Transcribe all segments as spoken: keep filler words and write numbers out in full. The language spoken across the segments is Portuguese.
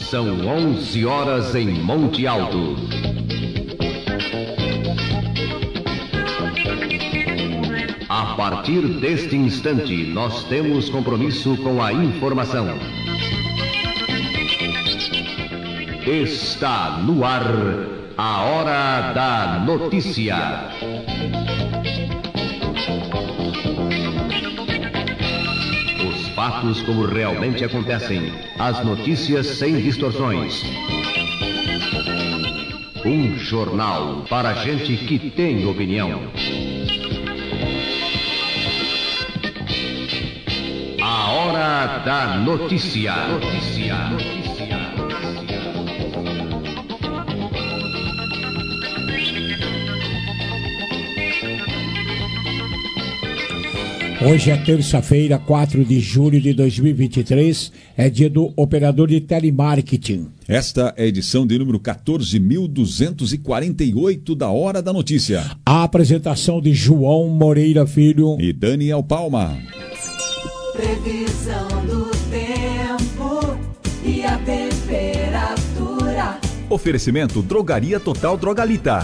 São onze horas em Monte Alto. A partir deste instante, nós temos compromisso com a informação. Está no ar a Hora da Notícia. Os fatos como realmente acontecem, as notícias sem distorções. Um jornal para gente que tem opinião. A Hora da Notícia. Notícia. Notícia. Hoje é terça-feira, quatro de julho de dois mil e vinte e três, é dia do operador de telemarketing. Esta é a edição de número quatorze mil duzentos e quarenta e oito da Hora da Notícia. A apresentação de João Moreira Filho e Daniel Palma. Previsão do tempo e a temperatura. Oferecimento Drogaria Total Drogalita.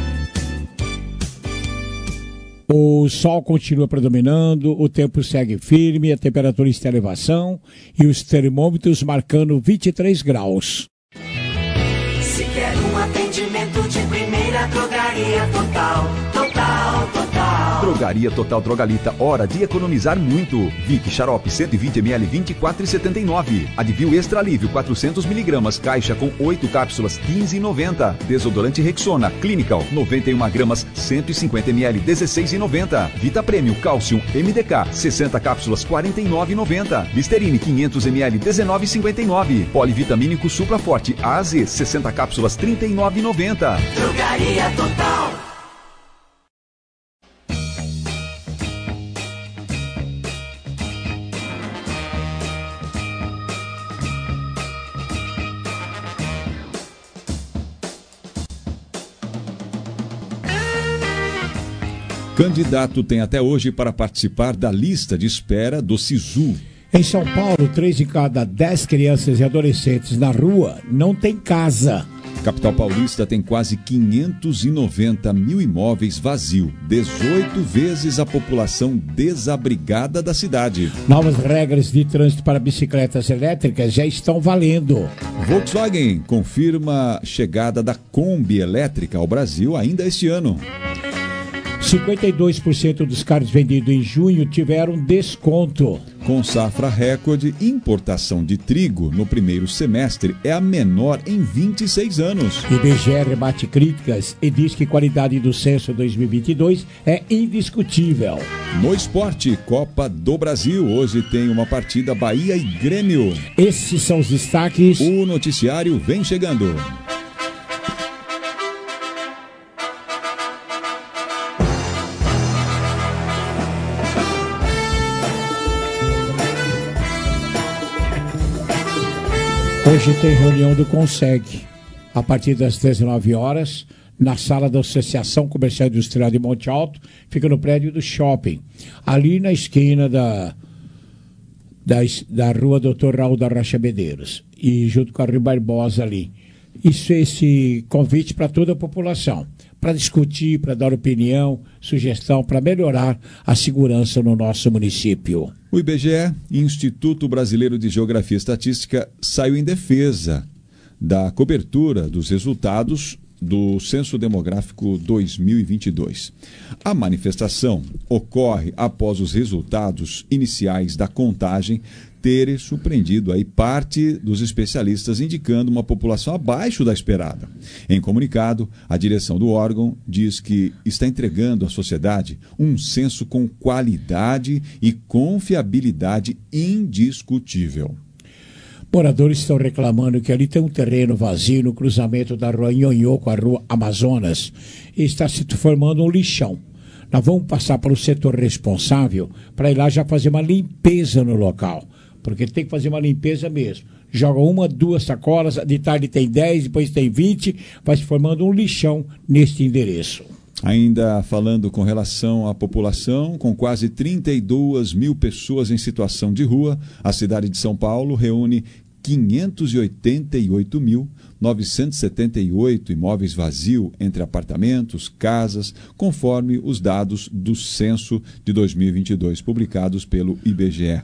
O sol continua predominando, o tempo segue firme, a temperatura está em elevação e os termômetros marcando vinte e três graus. Se quer um atendimento de primeira, Drogaria Total, Total, Total. Drogaria Total Drogalita, hora de economizar muito. Vic Xarope cento e vinte mililitros, vinte e quatro reais e setenta e nove centavos. Advil Extra Alívio quatrocentos miligramas, caixa com oito cápsulas, quinze reais e noventa centavos. Desodorante Rexona Clinical, noventa e uma gramas, cento e cinquenta mililitros, dezesseis reais e noventa centavos. Vita Premium Cálcio M D K, sessenta cápsulas, quarenta e nove reais e noventa centavos. Listerine quinhentos mililitros, dezenove reais e cinquenta e nove centavos. Polivitamínico Supra Forte A a Z, sessenta cápsulas, trinta e nove reais e noventa centavos. Drogaria Total. Candidato tem até hoje para participar da lista de espera do SISU. Em São Paulo, três de cada dez crianças e adolescentes na rua não tem casa. Capital Paulista tem quase quinhentos e noventa mil imóveis vazios, dezoito vezes a população desabrigada da cidade. Novas regras de trânsito para bicicletas elétricas já estão valendo. Volkswagen confirma a chegada da Kombi elétrica ao Brasil ainda este ano. cinquenta e dois por cento dos carros vendidos em junho tiveram desconto. Com safra recorde, importação de trigo no primeiro semestre é a menor em vinte e seis anos. I B G E rebate críticas e diz que a qualidade do censo dois mil e vinte e dois é indiscutível. No esporte, Copa do Brasil, hoje tem uma partida Bahia e Grêmio. Esses são os destaques. O noticiário vem chegando. Hoje tem reunião do Conseg, a partir das dezenove horas, na sala da Associação Comercial Industrial de Monte Alto, fica no prédio do shopping, ali na esquina da, da, da rua doutor Raul da Rocha Medeiros, e junto com a Rio Barbosa ali. Isso é esse convite para toda a população, para discutir, para dar opinião, sugestão, para melhorar a segurança no nosso município. O I B G E, Instituto Brasileiro de Geografia e Estatística, saiu em defesa da cobertura dos resultados do Censo Demográfico dois mil e vinte e dois. A manifestação ocorre após os resultados iniciais da contagem terem surpreendido aí parte dos especialistas, indicando uma população abaixo da esperada. Em comunicado, a direção do órgão diz que está entregando à sociedade um censo com qualidade e confiabilidade indiscutível. Moradores estão reclamando que ali tem um terreno vazio no cruzamento da rua Nhonhô com a rua Amazonas e está se formando um lixão. Nós vamos passar para o setor responsável para ir lá já fazer uma limpeza no local, porque tem que fazer uma limpeza mesmo. Joga uma, duas sacolas, de tarde tem dez, depois tem vinte, vai se formando um lixão neste endereço. Ainda falando com relação à população, com quase trinta e duas mil pessoas em situação de rua, a cidade de São Paulo reúne quinhentos e oitenta e oito mil, novecentos e setenta e oito imóveis vazios entre apartamentos, casas, conforme os dados do censo de dois mil e vinte e dois, publicados pelo I B G E.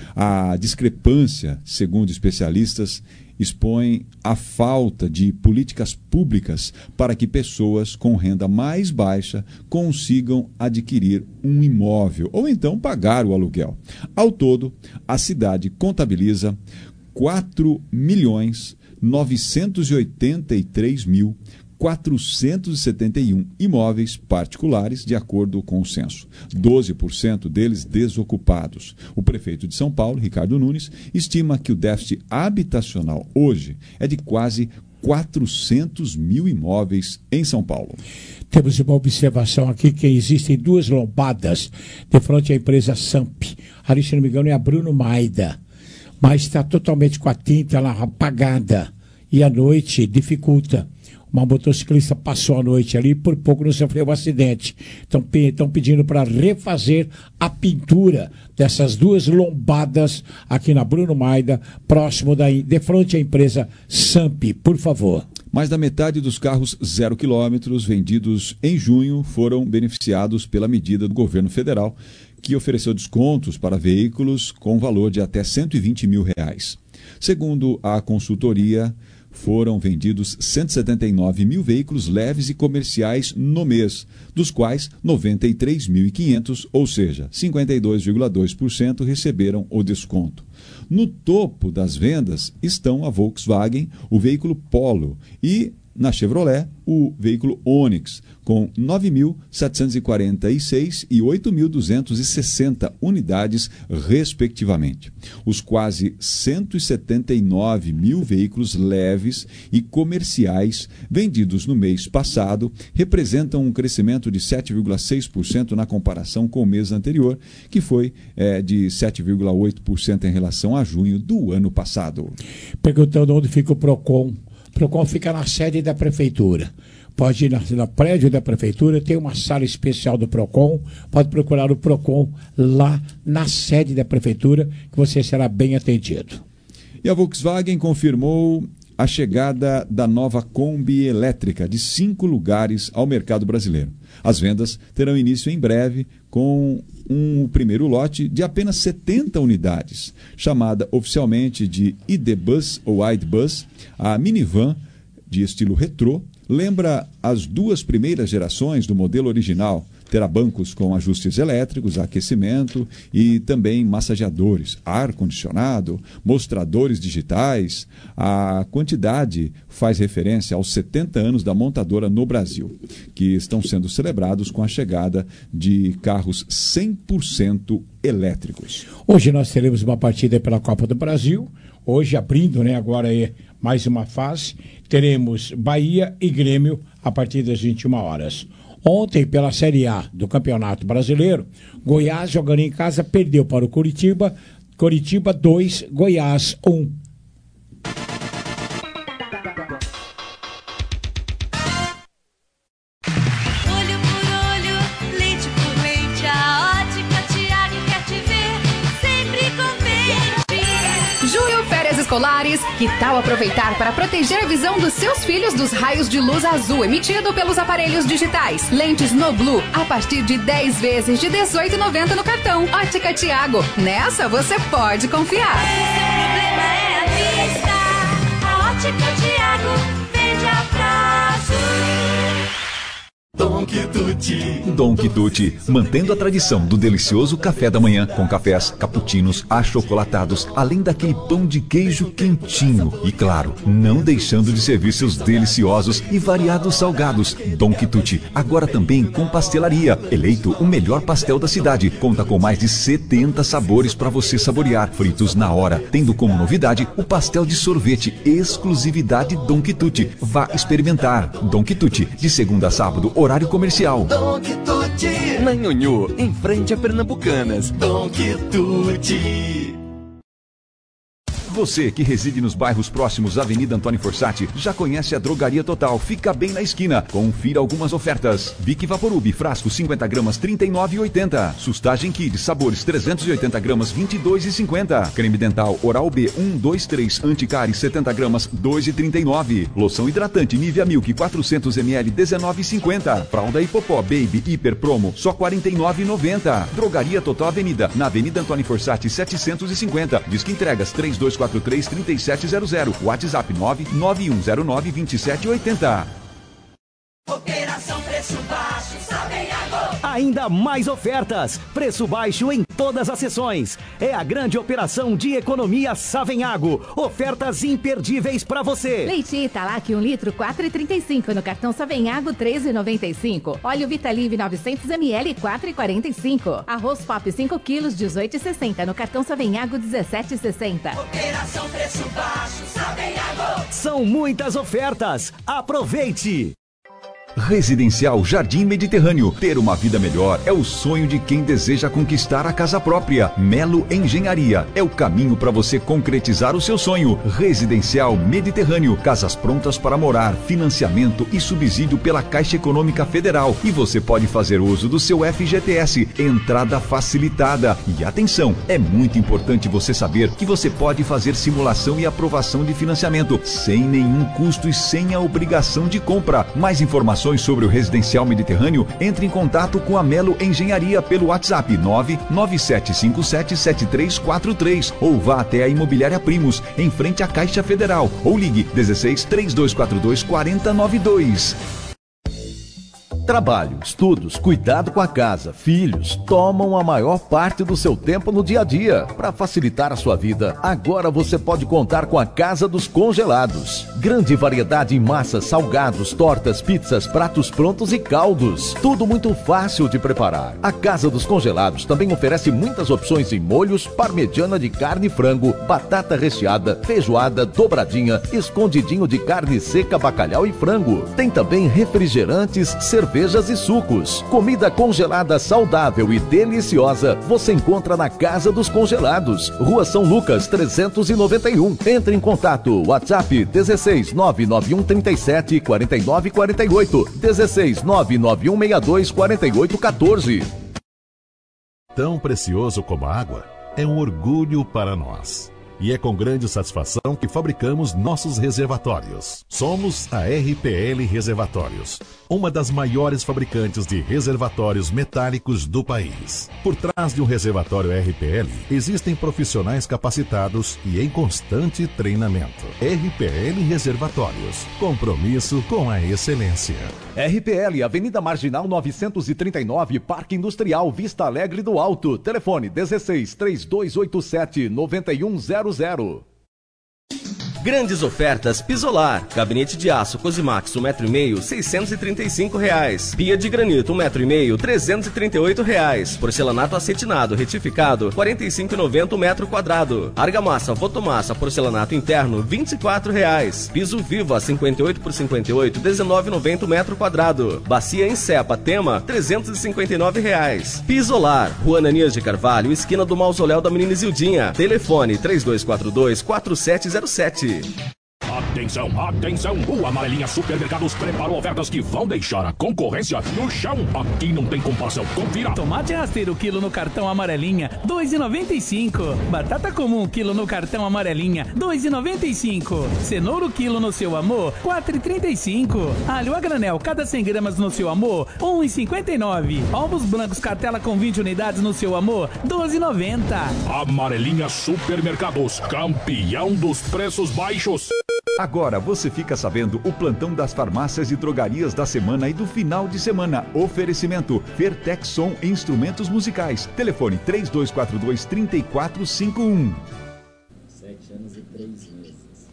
A discrepância, segundo especialistas, expõe a falta de políticas públicas para que pessoas com renda mais baixa consigam adquirir um imóvel ou então pagar o aluguel. Ao todo, a cidade contabiliza quatro milhões novecentos e oitenta e três mil quatrocentos e setenta e um imóveis particulares, de acordo com o censo. doze por cento deles desocupados. O prefeito de São Paulo, Ricardo Nunes, estima que o déficit habitacional hoje é de quase quatrocentos mil imóveis em São Paulo. Temos uma observação aqui que existem duas lombadas de frente à empresa Samp. Ali, se não me engano, é a Bruno Maida. Mas está totalmente com a tinta lá apagada. E à noite dificulta. Uma motociclista passou a noite ali e por pouco não sofreu um acidente. Estão estão pedindo para refazer a pintura dessas duas lombadas aqui na Bruno Maida, próximo da, de frente à empresa Samp, por favor. Mais da metade dos carros zero quilômetros vendidos em junho foram beneficiados pela medida do governo federal, que ofereceu descontos para veículos com valor de até cento e vinte mil reais. Segundo a consultoria, foram vendidos cento e setenta e nove mil veículos leves e comerciais no mês, dos quais noventa e três mil e quinhentos, ou seja, cinquenta e dois vírgula dois por cento, receberam o desconto. No topo das vendas estão a Volkswagen, o veículo Polo, e na Chevrolet, o veículo Onix, com nove mil setecentos e quarenta e seis e oito mil duzentos e sessenta unidades, respectivamente. Os quase cento e setenta e nove mil veículos leves e comerciais vendidos no mês passado representam um crescimento de sete vírgula seis por cento na comparação com o mês anterior, que foi é, de sete vírgula oito por cento em relação a junho do ano passado. Perguntando onde fica o PROCON. O PROCON fica na sede da prefeitura. Pode ir no, no prédio da prefeitura, tem uma sala especial do PROCON, pode procurar o PROCON lá na sede da prefeitura, que você será bem atendido. E a Volkswagen confirmou a chegada da nova Kombi elétrica de cinco lugares ao mercado brasileiro. As vendas terão início em breve com um primeiro lote de apenas setenta unidades, chamada oficialmente de I D Bus ou I D Bus. A minivan de estilo retrô lembra as duas primeiras gerações do modelo original. Terá bancos com ajustes elétricos, aquecimento e também massageadores, ar-condicionado, mostradores digitais. A quantidade faz referência aos setenta anos da montadora no Brasil, que estão sendo celebrados com a chegada de carros cem por cento elétricos. Hoje nós teremos uma partida pela Copa do Brasil. Hoje, abrindo, né, agora é mais uma fase, teremos Bahia e Grêmio a partir das vinte e uma horas. Ontem, pela Série A do Campeonato Brasileiro, Goiás, jogando em casa, perdeu para o Coritiba. Coritiba dois, Goiás um. Olho por olho, leite por leite, a Ótica Tiago quer te ver sempre contente. Junho, férias escolares, que tal aproveitar para proteger a visão dos seus filhos dos raios de luz azul emitido pelos aparelhos digitais? Lentes No Blue, a partir de dez vezes de dezoito reais e noventa centavos no cartão. Ótica Tiago, nessa você pode confiar. O problema é a vista, a Ótica Tiago vende a prazo. Dom Quituti. Dom Quituti, mantendo a tradição do delicioso café da manhã, com cafés, cappuccinos, achocolatados, além daquele pão de queijo quentinho. E claro, não deixando de servir seus deliciosos e variados salgados. Dom Quituti, agora também com pastelaria. Eleito o melhor pastel da cidade. Conta com mais de setenta sabores para você saborear, fritos na hora. Tendo como novidade o pastel de sorvete, exclusividade Dom Quituti. Vá experimentar. Dom Quituti, de segunda a sábado, horário comercial. Dom Quituti, na Nhonhô, em frente a Pernambucanas. Dom Quituti. Você que reside nos bairros próximos à Avenida Antônio Fossati já conhece a Drogaria Total. Fica bem na esquina. Confira algumas ofertas. Vic Vaporub, frasco cinquenta gramas, trinta e nove reais e oitenta centavos. Sustagem Kids, sabores trezentos e oitenta gramas, vinte e dois reais e cinquenta centavos. Creme dental Oral B um, dois, três, Anticari, setenta gramas, dois reais e trinta e nove centavos. Loção hidratante Nivea Milk, quatrocentos mililitros, dezenove reais e cinquenta centavos. Fralda Hipopó Baby Hiper Promo, só quarenta e nove reais e noventa centavos. Drogaria Total Avenida, na Avenida Antônio Fossati, setecentos e cinquenta. Disque entregas três dois quatro três, três sete zero zero. WhatsApp nove nove um zero nove, dois sete oito zero. Operação Preço Baixo, Savenhago. Ainda mais ofertas, preço baixo em todas as seções. É a grande operação de economia Savenhago. Ofertas imperdíveis para você. Leite Italac um litro, quatro reais e trinta e cinco centavos. No cartão Savenhago, três reais e noventa e cinco centavos. Óleo Vitalive novecentos mililitros, quatro reais e quarenta e cinco centavos. Arroz Pop cinco quilos, dezoito reais e sessenta centavos. No cartão Savenhago, dezessete reais e sessenta centavos. Operação Preço Baixo, Savenhago. São muitas ofertas. Aproveite! Residencial Jardim Mediterrâneo. Ter uma vida melhor é o sonho de quem deseja conquistar a casa própria. Melo Engenharia é o caminho para você concretizar o seu sonho. Residencial Mediterrâneo. Casas prontas para morar, financiamento e subsídio pela Caixa Econômica Federal. E você pode fazer uso do seu F G T S. Entrada facilitada. E atenção, é muito importante você saber que você pode fazer simulação e aprovação de financiamento sem nenhum custo e sem a obrigação de compra. Mais informações sobre o Residencial Mediterrâneo, entre em contato com a Melo Engenharia pelo WhatsApp nove nove sete cinco sete, sete três quatro três ou vá até a Imobiliária Primos, em frente à Caixa Federal, ou ligue dezesseis, três dois quatro dois, quatro zero nove dois. Trabalho, estudos, cuidado com a casa, filhos, tomam a maior parte do seu tempo no dia a dia. Para facilitar a sua vida, agora você pode contar com a Casa dos Congelados. Grande variedade em massas, salgados, tortas, pizzas, pratos prontos e caldos. Tudo muito fácil de preparar. A Casa dos Congelados também oferece muitas opções em molhos, parmegiana de carne e frango, batata recheada, feijoada, dobradinha, escondidinho de carne seca, bacalhau e frango. Tem também refrigerantes, cerveja, cervejas e sucos. Comida congelada saudável e deliciosa você encontra na Casa dos Congelados, Rua São Lucas trezentos e noventa e um. Entre em contato, WhatsApp dezesseis, nove nove um, trinta e sete, quarenta e nove quarenta e oito, dezesseis, nove nove um, sessenta e dois, quarenta e oito, quatorze. Tão precioso como a água é um orgulho para nós. E é com grande satisfação que fabricamos nossos reservatórios. Somos a R P L Reservatórios, uma das maiores fabricantes de reservatórios metálicos do país. Por trás de um reservatório R P L, existem profissionais capacitados e em constante treinamento. R P L Reservatórios, compromisso com a excelência. R P L, Avenida Marginal novecentos e trinta e nove, Parque Industrial Vista Alegre do Alto. Telefone dezesseis, três dois oito sete, nove um zero zero. Grandes ofertas Pisolar. Gabinete de aço Cosimax um metro e meio, seiscentos e trinta e cinco reais. Pia de granito um metro e meio, trezentos e trinta e oito reais. Porcelanato acetinado retificado, quarenta e cinco reais e noventa centavos o metro quadrado. Argamassa Votomassa porcelanato interno, vinte e quatro reais. Piso Viva cinquenta e oito por cinquenta e oito, dezenove reais e noventa centavos o metro quadrado. Bacia em Cepa Tema, trezentos e cinquenta e nove reais. Pisolar, Rua Ananias de Carvalho, esquina do Mausoléu da Menina Isildinha. Telefone três dois quatro dois, quatro sete zero sete. Atenção, atenção! O Amarelinha Supermercados preparou ofertas que vão deixar a concorrência no chão. Aqui não tem comparação, confira! Tomate rasteiro quilo no cartão Amarelinha, dois reais e noventa e cinco centavos. Batata comum quilo no cartão Amarelinha, dois reais e noventa e cinco centavos. Cenoura quilo no Seu Amor, quatro reais e trinta e cinco centavos. Alho a granel, cada cem gramas no Seu Amor, um real e cinquenta e nove centavos. Ovos brancos cartela com vinte unidades no Seu Amor, doze reais e noventa centavos. Amarelinha Supermercados, campeão dos preços baixos. Agora você fica sabendo o plantão das farmácias e drogarias da semana e do final de semana. Oferecimento Fertexson Instrumentos Musicais. Telefone três dois quatro dois, três quatro cinco um. Sete anos e três meses.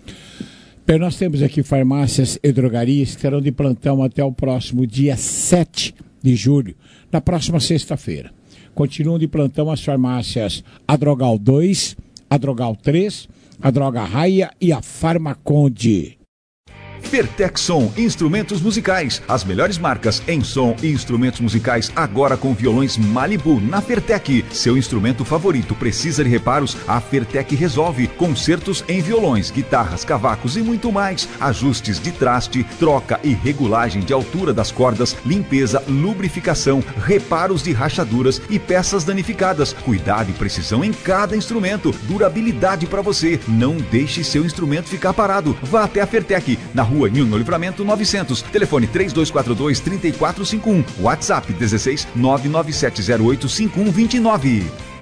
Bem, nós temos aqui farmácias e drogarias que terão de plantão até o próximo dia sete de julho, na próxima sexta-feira. Continuam de plantão as farmácias Adrogal dois, Adrogal três, a Droga Raia e a Farmaconde. Fertexson Instrumentos Musicais, as melhores marcas em som e instrumentos musicais agora com violões Malibu na Fertec. Seu instrumento favorito precisa de reparos? A Fertec resolve. Concertos em violões, guitarras, cavacos e muito mais. Ajustes de traste, troca e regulagem de altura das cordas, limpeza, lubrificação, reparos de rachaduras e peças danificadas. Cuidado e precisão em cada instrumento. Durabilidade para você. Não deixe seu instrumento ficar parado. Vá até a Fertec, na rua Nilno Livramento novecentos. Telefone três dois quatro dois, três quatro cinco um. WhatsApp dezesseis nove nove sete zero oito cinco um dois nove.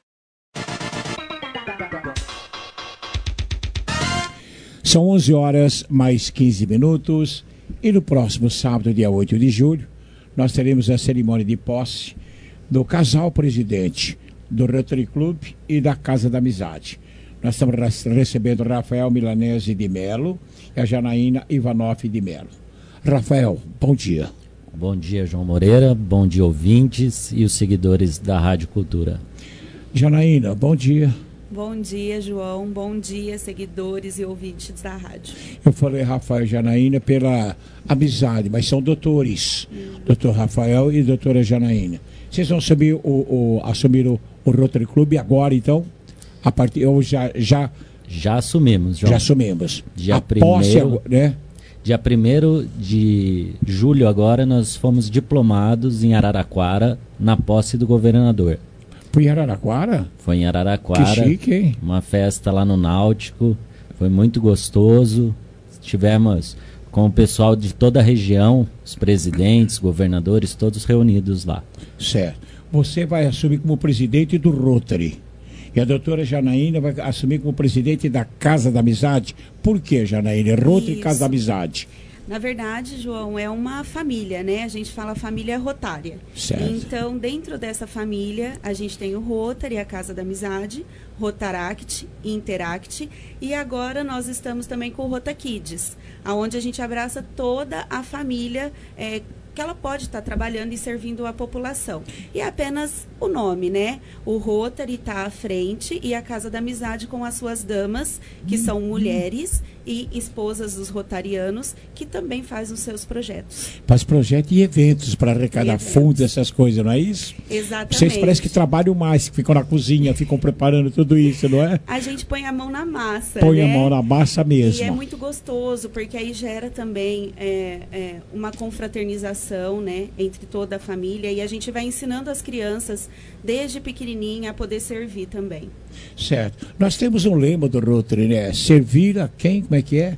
São onze horas mais quinze minutos e no próximo sábado, dia oito de julho, nós teremos a cerimônia de posse do casal presidente do Rotary Club e da Casa da Amizade. Nós estamos recebendo Rafael Milanese de Melo e a Janaína Ivanoff de Melo. Rafael, bom dia. Bom dia, João Moreira, bom dia, ouvintes e os seguidores da Rádio Cultura. Janaína, bom dia. Bom dia, João, bom dia, seguidores e ouvintes da rádio. Eu falei Rafael e Janaína pela amizade, mas são doutores, hum. doutor Rafael e doutora Janaína. Vocês vão assumir o, o, assumir o, o Rotary Club agora, então? A partir, ou já, já... Já assumimos, João. Já assumimos. Dia a primeiro, posse, né? Dia primeiro de julho agora, nós fomos diplomados em Araraquara, na posse do governador. Foi em Araraquara? Foi em Araraquara. Que chique, hein? Uma festa lá no Náutico. Foi muito gostoso. Tivemos com o pessoal de toda a região, os presidentes, governadores, todos reunidos lá. Certo. Você vai assumir como presidente do Rotary. E a doutora Janaína vai assumir como presidente da Casa da Amizade. Por que, Janaína? Rotary e Casa da Amizade. Na verdade, João, é uma família, né? A gente fala família rotária. Certo. Então, dentro dessa família, a gente tem o Rotary, a Casa da Amizade, Rotaract, Interact, e agora nós estamos também com o Rotakids, onde a gente abraça toda a família é, que ela pode estar trabalhando e servindo a população. E é apenas o nome, né? O Rotary está à frente e a Casa da Amizade com as suas damas, que são mulheres e esposas dos rotarianos, que também faz os seus projetos. Faz projetos e eventos para arrecadar fundos, essas coisas, não é isso? Exatamente. Vocês parecem que trabalham mais, que ficam na cozinha, ficam preparando tudo isso, não é? A gente põe a mão na massa, Põe né? a mão na massa mesmo. E é muito gostoso, porque aí gera também é, é, uma confraternização, né, entre toda a família, e a gente vai ensinando as crianças, desde pequenininha, a poder servir também. Certo. Nós temos um lema do Rotary, né? Servir a quem? Como é que é?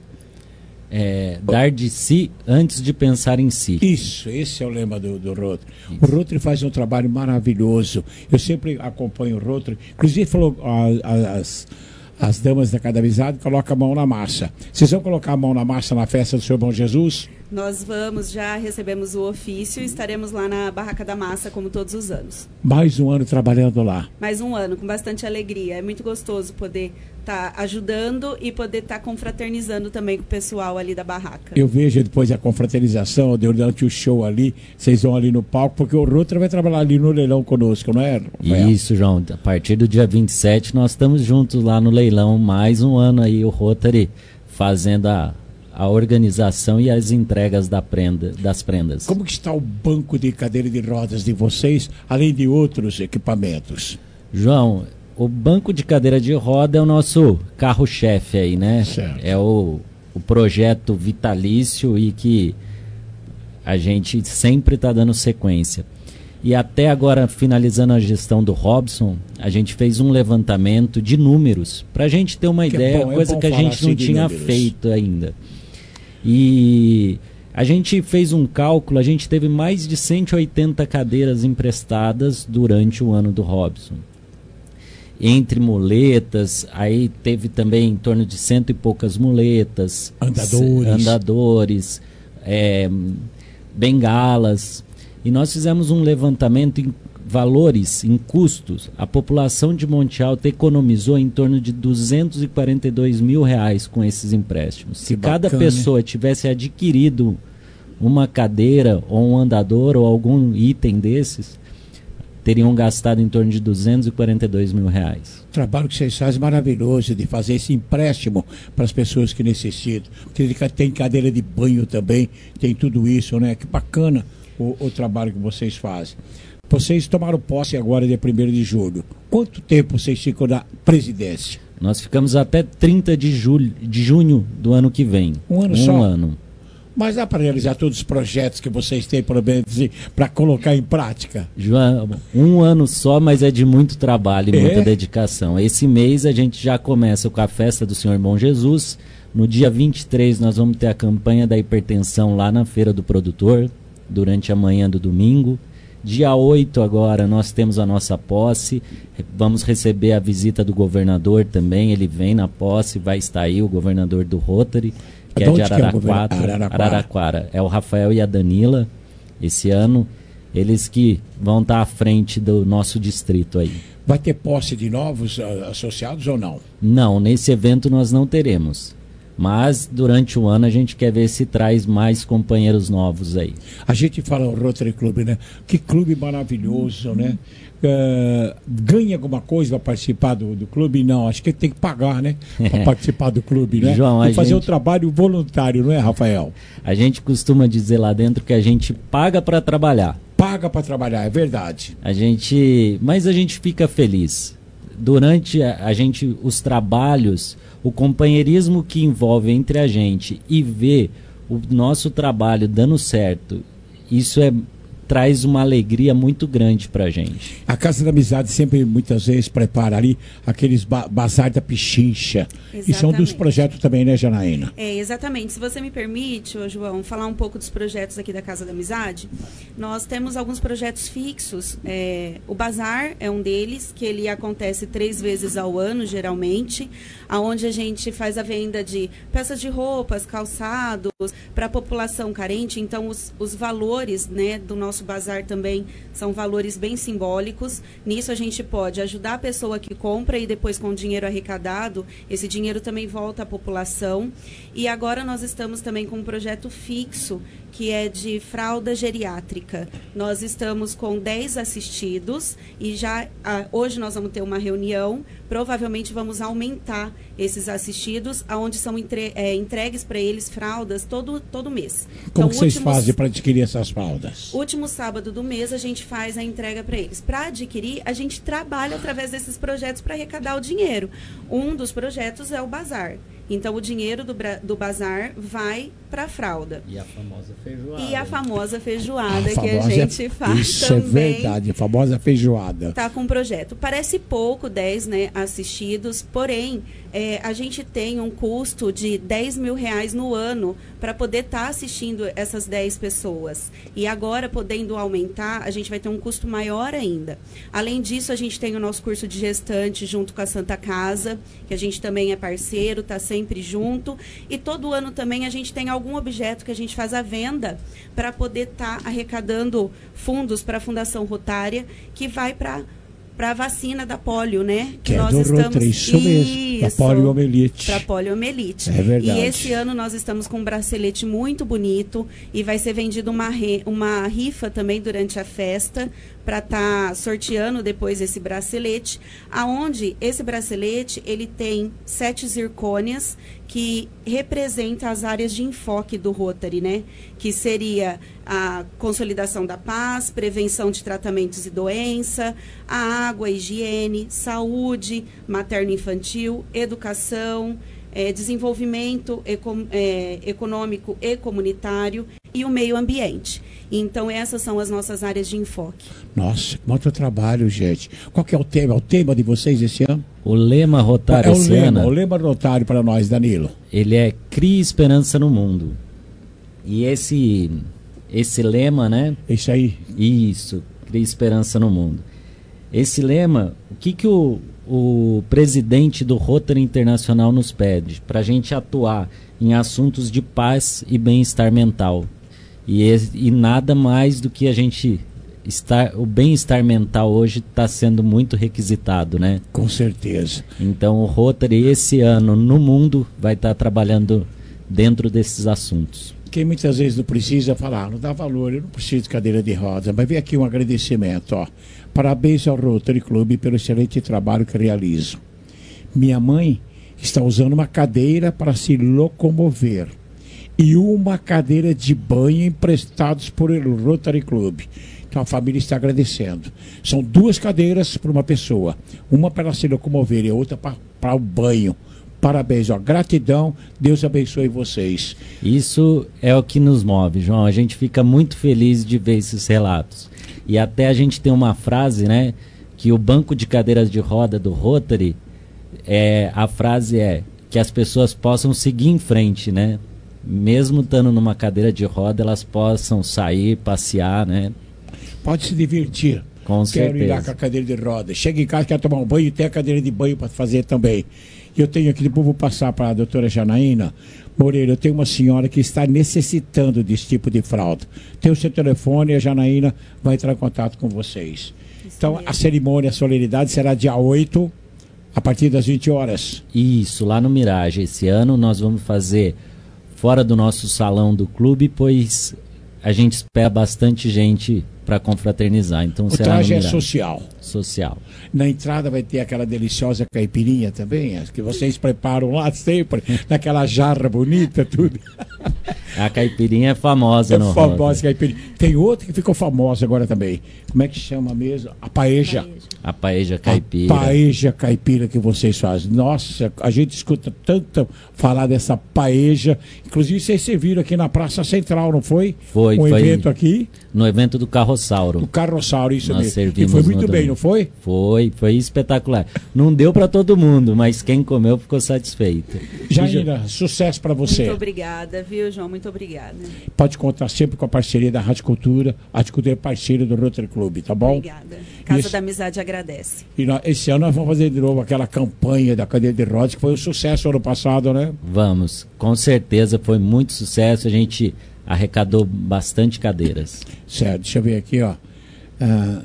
É, dar de si antes de pensar em si. Isso, esse é o lema do, do Rotary. Isso. O Rotary faz um trabalho maravilhoso. Eu sempre acompanho o Rotary. Inclusive, falou a, as, as damas da Casa da Amizade, colocam a mão na massa. Vocês vão colocar a mão na massa na festa do Senhor Bom Jesus? Nós vamos, já recebemos o ofício e estaremos lá na Barraca da Massa, como todos os anos. Mais um ano trabalhando lá. Mais um ano, com bastante alegria. É muito gostoso poder estar tá ajudando e poder estar tá confraternizando também com o pessoal ali da barraca. Eu vejo depois a confraternização, durante o show ali, vocês vão ali no palco, porque o Rotary vai trabalhar ali no leilão conosco, não é, Rafael? Isso, João. A partir do dia vinte e sete nós estamos juntos lá no leilão. Mais um ano aí o Rotary fazendo a... a organização e as entregas da prenda, das prendas. Como que está o banco de cadeira de rodas de vocês, além de outros equipamentos? João, o banco de cadeira de roda é o nosso carro-chefe aí, né? Certo. É o, o projeto vitalício e que a gente sempre está dando sequência. E até agora, finalizando a gestão do Robson, a gente fez um levantamento de números, para a gente ter uma que ideia, é bom, coisa é que a gente não tinha números. feito ainda. E a gente fez um cálculo, a gente teve mais de cento e oitenta cadeiras emprestadas durante o ano do Robson. Entre muletas, aí teve também em torno de cento e poucas muletas, andadores, andadores é, bengalas. E nós fizemos um levantamento em valores, em custos. A população de Monte Alto economizou em torno de duzentos e quarenta e dois mil reais com esses empréstimos. Se cada pessoa tivesse adquirido uma cadeira ou um andador ou algum item desses, teriam gastado em torno de duzentos e quarenta e dois mil reais. O trabalho que vocês fazem é maravilhoso, de fazer esse empréstimo para as pessoas que necessitam. Tem cadeira de banho também, tem tudo isso, né? Que bacana o, o trabalho que vocês fazem. Vocês tomaram posse agora dia primeiro de julho. Quanto tempo vocês ficam na presidência? Nós ficamos até trinta de julho, de junho do ano que vem. Um ano um só? Um ano. Mas dá para realizar todos os projetos que vocês têm, pelo menos, para colocar em prática? João, um ano só, mas é de muito trabalho e É? muita dedicação. Esse mês a gente já começa com a festa do Senhor Bom Jesus. No dia vinte e três nós vamos ter a campanha da hipertensão lá na Feira do Produtor, durante a manhã do domingo. Dia oito agora nós temos a nossa posse, vamos receber a visita do governador também, ele vem na posse, vai estar aí o governador do Rotary, que é de Araraquara, que é Araraquara. Araraquara. É o Rafael e a Danila, esse ano, eles que vão estar à frente do nosso distrito aí. Vai ter posse de novos uh, associados ou não? Não, nesse evento nós não teremos. Mas durante o ano a gente quer ver se traz mais companheiros novos aí. A gente fala o Rotary Club, né? Que clube maravilhoso, né? Uh, ganha alguma coisa para participar do, do clube? Não, acho que tem que pagar, né? Para participar do clube, né? João, e a fazer gente... um trabalho voluntário, não é, Rafael? A gente costuma dizer lá dentro que a gente paga para trabalhar. Paga para trabalhar, é verdade. A gente, mas a gente fica feliz. Durante a, a gente, os trabalhos, o companheirismo que envolve entre a gente e ver o nosso trabalho dando certo, isso é, traz uma alegria muito grande pra gente. A Casa da Amizade sempre, muitas vezes, prepara ali aqueles ba bazar da Pichincha. Exatamente. E são dos projetos também, né, Janaína? É, exatamente. Se você me permite, ô João, falar um pouco dos projetos aqui da Casa da Amizade, nós temos alguns projetos fixos. É, o Bazar é um deles, que ele acontece três vezes ao ano, geralmente, aonde a gente faz a venda de peças de roupas, calçados, para a população carente. Então, os, os valores, né, do nosso bazar também são valores bem simbólicos. Nisso a gente pode ajudar a pessoa que compra e depois com o dinheiro arrecadado, esse dinheiro também volta à população. E agora nós estamos também com um projeto fixo que é de fralda geriátrica. Nós estamos com dez assistidos e já ah, hoje nós vamos ter uma reunião, provavelmente vamos aumentar esses assistidos, aonde são entre, é, entregues para eles fraldas todo, todo mês. Como então, que vocês últimos, fazem para adquirir essas fraldas? Último sábado do mês a gente faz a entrega para eles. Para adquirir, a gente trabalha através desses projetos para arrecadar o dinheiro. Um dos projetos é o bazar. Então, o dinheiro do, do bazar vai para a fralda. E a famosa feijoada. E a famosa feijoada A que famosa, a gente faz isso também. Isso é verdade, a famosa feijoada. Está com um projeto. Parece pouco, dez, né, assistidos, porém, é, a gente tem um custo de dez mil reais no ano para poder estar tá assistindo essas dez pessoas. E agora, podendo aumentar, a gente vai ter um custo maior ainda. Além disso, a gente tem o nosso curso de gestante junto com a Santa Casa, que a gente também é parceiro, está sempre junto. E todo ano também a gente tem algum objeto que a gente faz à venda para poder estar tá arrecadando fundos para a Fundação Rotária, que vai para para a vacina da polio, né? Que, que nós é do estamos Rotary, isso mesmo, da poliomielite. Para poliomielite. É verdade. E esse ano nós estamos com um bracelete muito bonito e vai ser vendido uma, re, uma rifa também durante a festa para estar tá sorteando depois esse bracelete, aonde esse bracelete ele tem sete zircônias que representa as áreas de enfoque do Rotary, né? Que seria a consolidação da paz, prevenção de tratamentos e doença, a água, a higiene, saúde materno-infantil, educação, é, desenvolvimento eco, é, econômico e comunitário e o meio ambiente. Então, essas são as nossas áreas de enfoque. Nossa, muito trabalho, gente. Qual que é o tema? É o tema de vocês esse ano? O lema Rotário é o esse lema, ano, o lema Rotário para nós, Danilo. Ele é Crie Esperança no Mundo. E esse, esse lema, né? Isso aí. Isso, Crie Esperança no Mundo. Esse lema, o que, que o, o presidente do Rotary Internacional nos pede? Para a gente atuar em assuntos de paz e bem-estar mental. E, e nada mais do que a gente... Estar, o bem-estar mental hoje está sendo muito requisitado, né? Com certeza. Então o Rotary esse ano no mundo vai estar tá trabalhando dentro desses assuntos. Quem muitas vezes não precisa falar, não dá valor, eu não preciso de cadeira de rodas, mas vem aqui um agradecimento, ó. Parabéns ao Rotary Club pelo excelente trabalho que realizam. Minha mãe está usando uma cadeira para se locomover e uma cadeira de banho emprestados por el Rotary Club. Então a família está agradecendo. São duas cadeiras para uma pessoa, uma para ela se locomover e outra para o banho. Parabéns, ó. Gratidão, Deus abençoe vocês. Isso é o que nos move, João. A gente fica muito feliz de ver esses relatos. E até a gente tem uma frase, né, que o banco de cadeiras de roda do Rotary, é, a frase é que as pessoas possam seguir em frente, né? Mesmo estando numa cadeira de roda, elas possam sair, passear, né? Pode se divertir. Com Quero certeza. ir lá com a cadeira de roda. Chega em casa, quer tomar um banho e tem a cadeira de banho para fazer também. E eu tenho aqui, depois vou passar para a doutora Janaína Moreira, eu tenho uma senhora que está necessitando desse tipo de fralda. Tem o seu telefone e a Janaína vai entrar em contato com vocês. Isso então, mesmo. A cerimônia, a solenidade será dia oito, a partir das vinte horas. Isso, lá no Mirage. Esse ano nós vamos fazer fora do nosso salão do clube, pois a gente espera bastante gente para confraternizar. Então, o será traje no é Mirage. social. Social. Na entrada vai ter aquela deliciosa caipirinha também, as que vocês preparam lá sempre, naquela jarra bonita, tudo. A caipirinha é famosa, é no famosa Rotary. caipirinha. Tem outra que ficou famosa agora também. Como é que chama mesmo? A paeja. A paeja caipira. A paeja caipira que vocês fazem. Nossa, a gente escuta tanto falar dessa paeja. Inclusive, vocês serviram aqui na Praça Central, não foi? Foi, um foi. evento aqui. No evento do Carrossauro. O Carrossauro, isso Nós mesmo. servimos E foi muito no bem, domingo. não foi? Foi, foi espetacular. Não deu para todo mundo, mas quem comeu ficou satisfeito. Janaína, sucesso para você. Muito obrigada, viu, João? Muito obrigada. Pode contar sempre com a parceria da Rádio Cultura. A Rádio Cultura é parceira do Rotary Club, tá bom? Obrigada. Casa esse, da Amizade agradece. E nós, esse ano nós vamos fazer de novo aquela campanha da cadeira de rodas, que foi um sucesso ano passado, né? Vamos, com certeza foi muito sucesso. A gente arrecadou bastante cadeiras. Certo, deixa eu ver aqui, ó. Ah,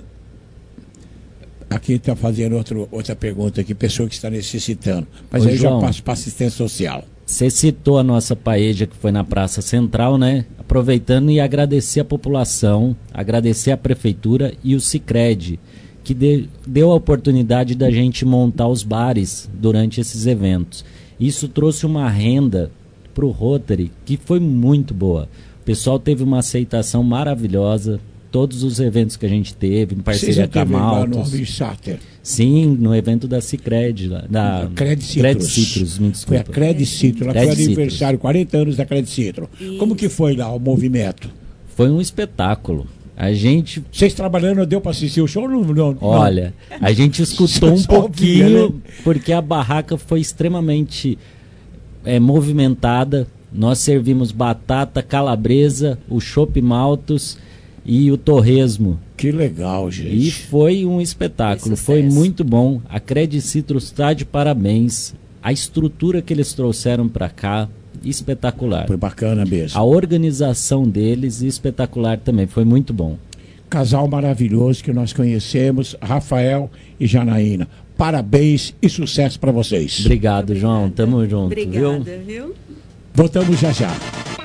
aqui está fazendo outro, outra pergunta aqui, pessoa que está necessitando. Mas Ô, aí João, já passo para assistência social. Você citou a nossa paeja que foi na Praça Central, né? Aproveitando e agradecer a população, agradecer a Prefeitura e o Sicredi, que de, deu a oportunidade da gente montar os bares durante esses eventos. Isso trouxe uma renda para o Rotary que foi muito boa. O pessoal teve uma aceitação maravilhosa. Todos os eventos que a gente teve, em parceria com a Maltos. Sim, no evento da Sicredi, da Cred Citrus. Cred Citrus, me desculpa. Foi a Cred Citrus, lá foi o aniversário, quarenta anos da Cred Citrus. Isso. Como que foi lá o movimento? Foi um espetáculo. A gente... Vocês trabalhando, deu para assistir o show? Não, não, Olha, não. a gente escutou um Só pouquinho, ouvia, né? porque a barraca foi extremamente é, movimentada. Nós servimos batata, calabresa, o chopp Maltos e o torresmo. Que legal, gente. E foi um espetáculo, foi muito bom. A Cred Citrus está de parabéns. A estrutura que eles trouxeram para cá, espetacular. Foi bacana mesmo. A organização deles, espetacular também, foi muito bom. Casal maravilhoso que nós conhecemos, Rafael e Janaína. Parabéns e sucesso para vocês. Obrigado, João. Tamo junto. Obrigada, viu? viu? Voltamos já já.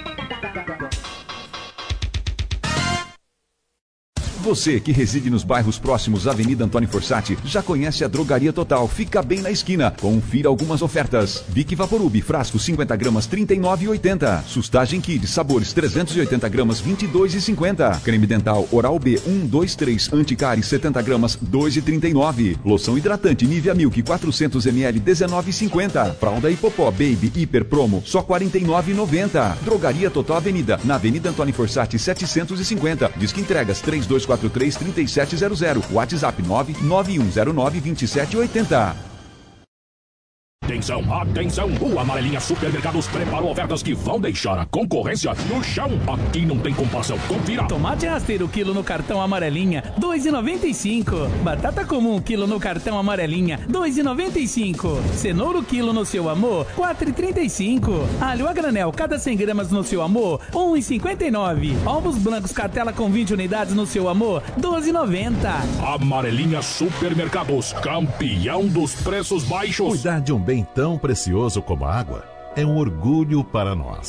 Você que reside nos bairros próximos à Avenida Antônio Fossati já conhece a Drogaria Total. Fica bem na esquina. Confira algumas ofertas. Bic Vaporub, frasco cinquenta gramas, trinta e nove reais e oitenta centavos. Sustagem Kid, sabores trezentos e oitenta gramas, vinte e dois reais e cinquenta centavos. Creme dental Oral B um, dois, três, Anticari, setenta gramas, dois reais e trinta e nove centavos. Loção hidratante Nivea Milk, quatrocentos mililitros, dezenove reais e cinquenta centavos. Fralda Hipopó Baby Hiper Promo, só quarenta e nove reais e noventa centavos. Drogaria Total Avenida, na Avenida Antônio Fossati, setecentos e cinquenta. Disque entregas três dois quatro três, três sete zero zero. WhatsApp nove nove um zero nove, dois sete oito zero. Atenção, atenção! O Amarelinha Supermercados preparou ofertas que vão deixar a concorrência no chão. Aqui não tem comparação. Confira! Tomate rasteiro quilo no cartão Amarelinha, dois reais e noventa e cinco centavos. Batata comum quilo no cartão Amarelinha, dois reais e noventa e cinco centavos. Cenoura quilo no seu amor, quatro reais e trinta e cinco centavos. Alho a granel, cada cem gramas no seu amor, um real e cinquenta e nove centavos. Ovos brancos cartela com vinte unidades no seu amor, doze reais e noventa centavos. Amarelinha Supermercados, campeão dos preços baixos. Cuidar de um bem tão precioso como a água é um orgulho para nós.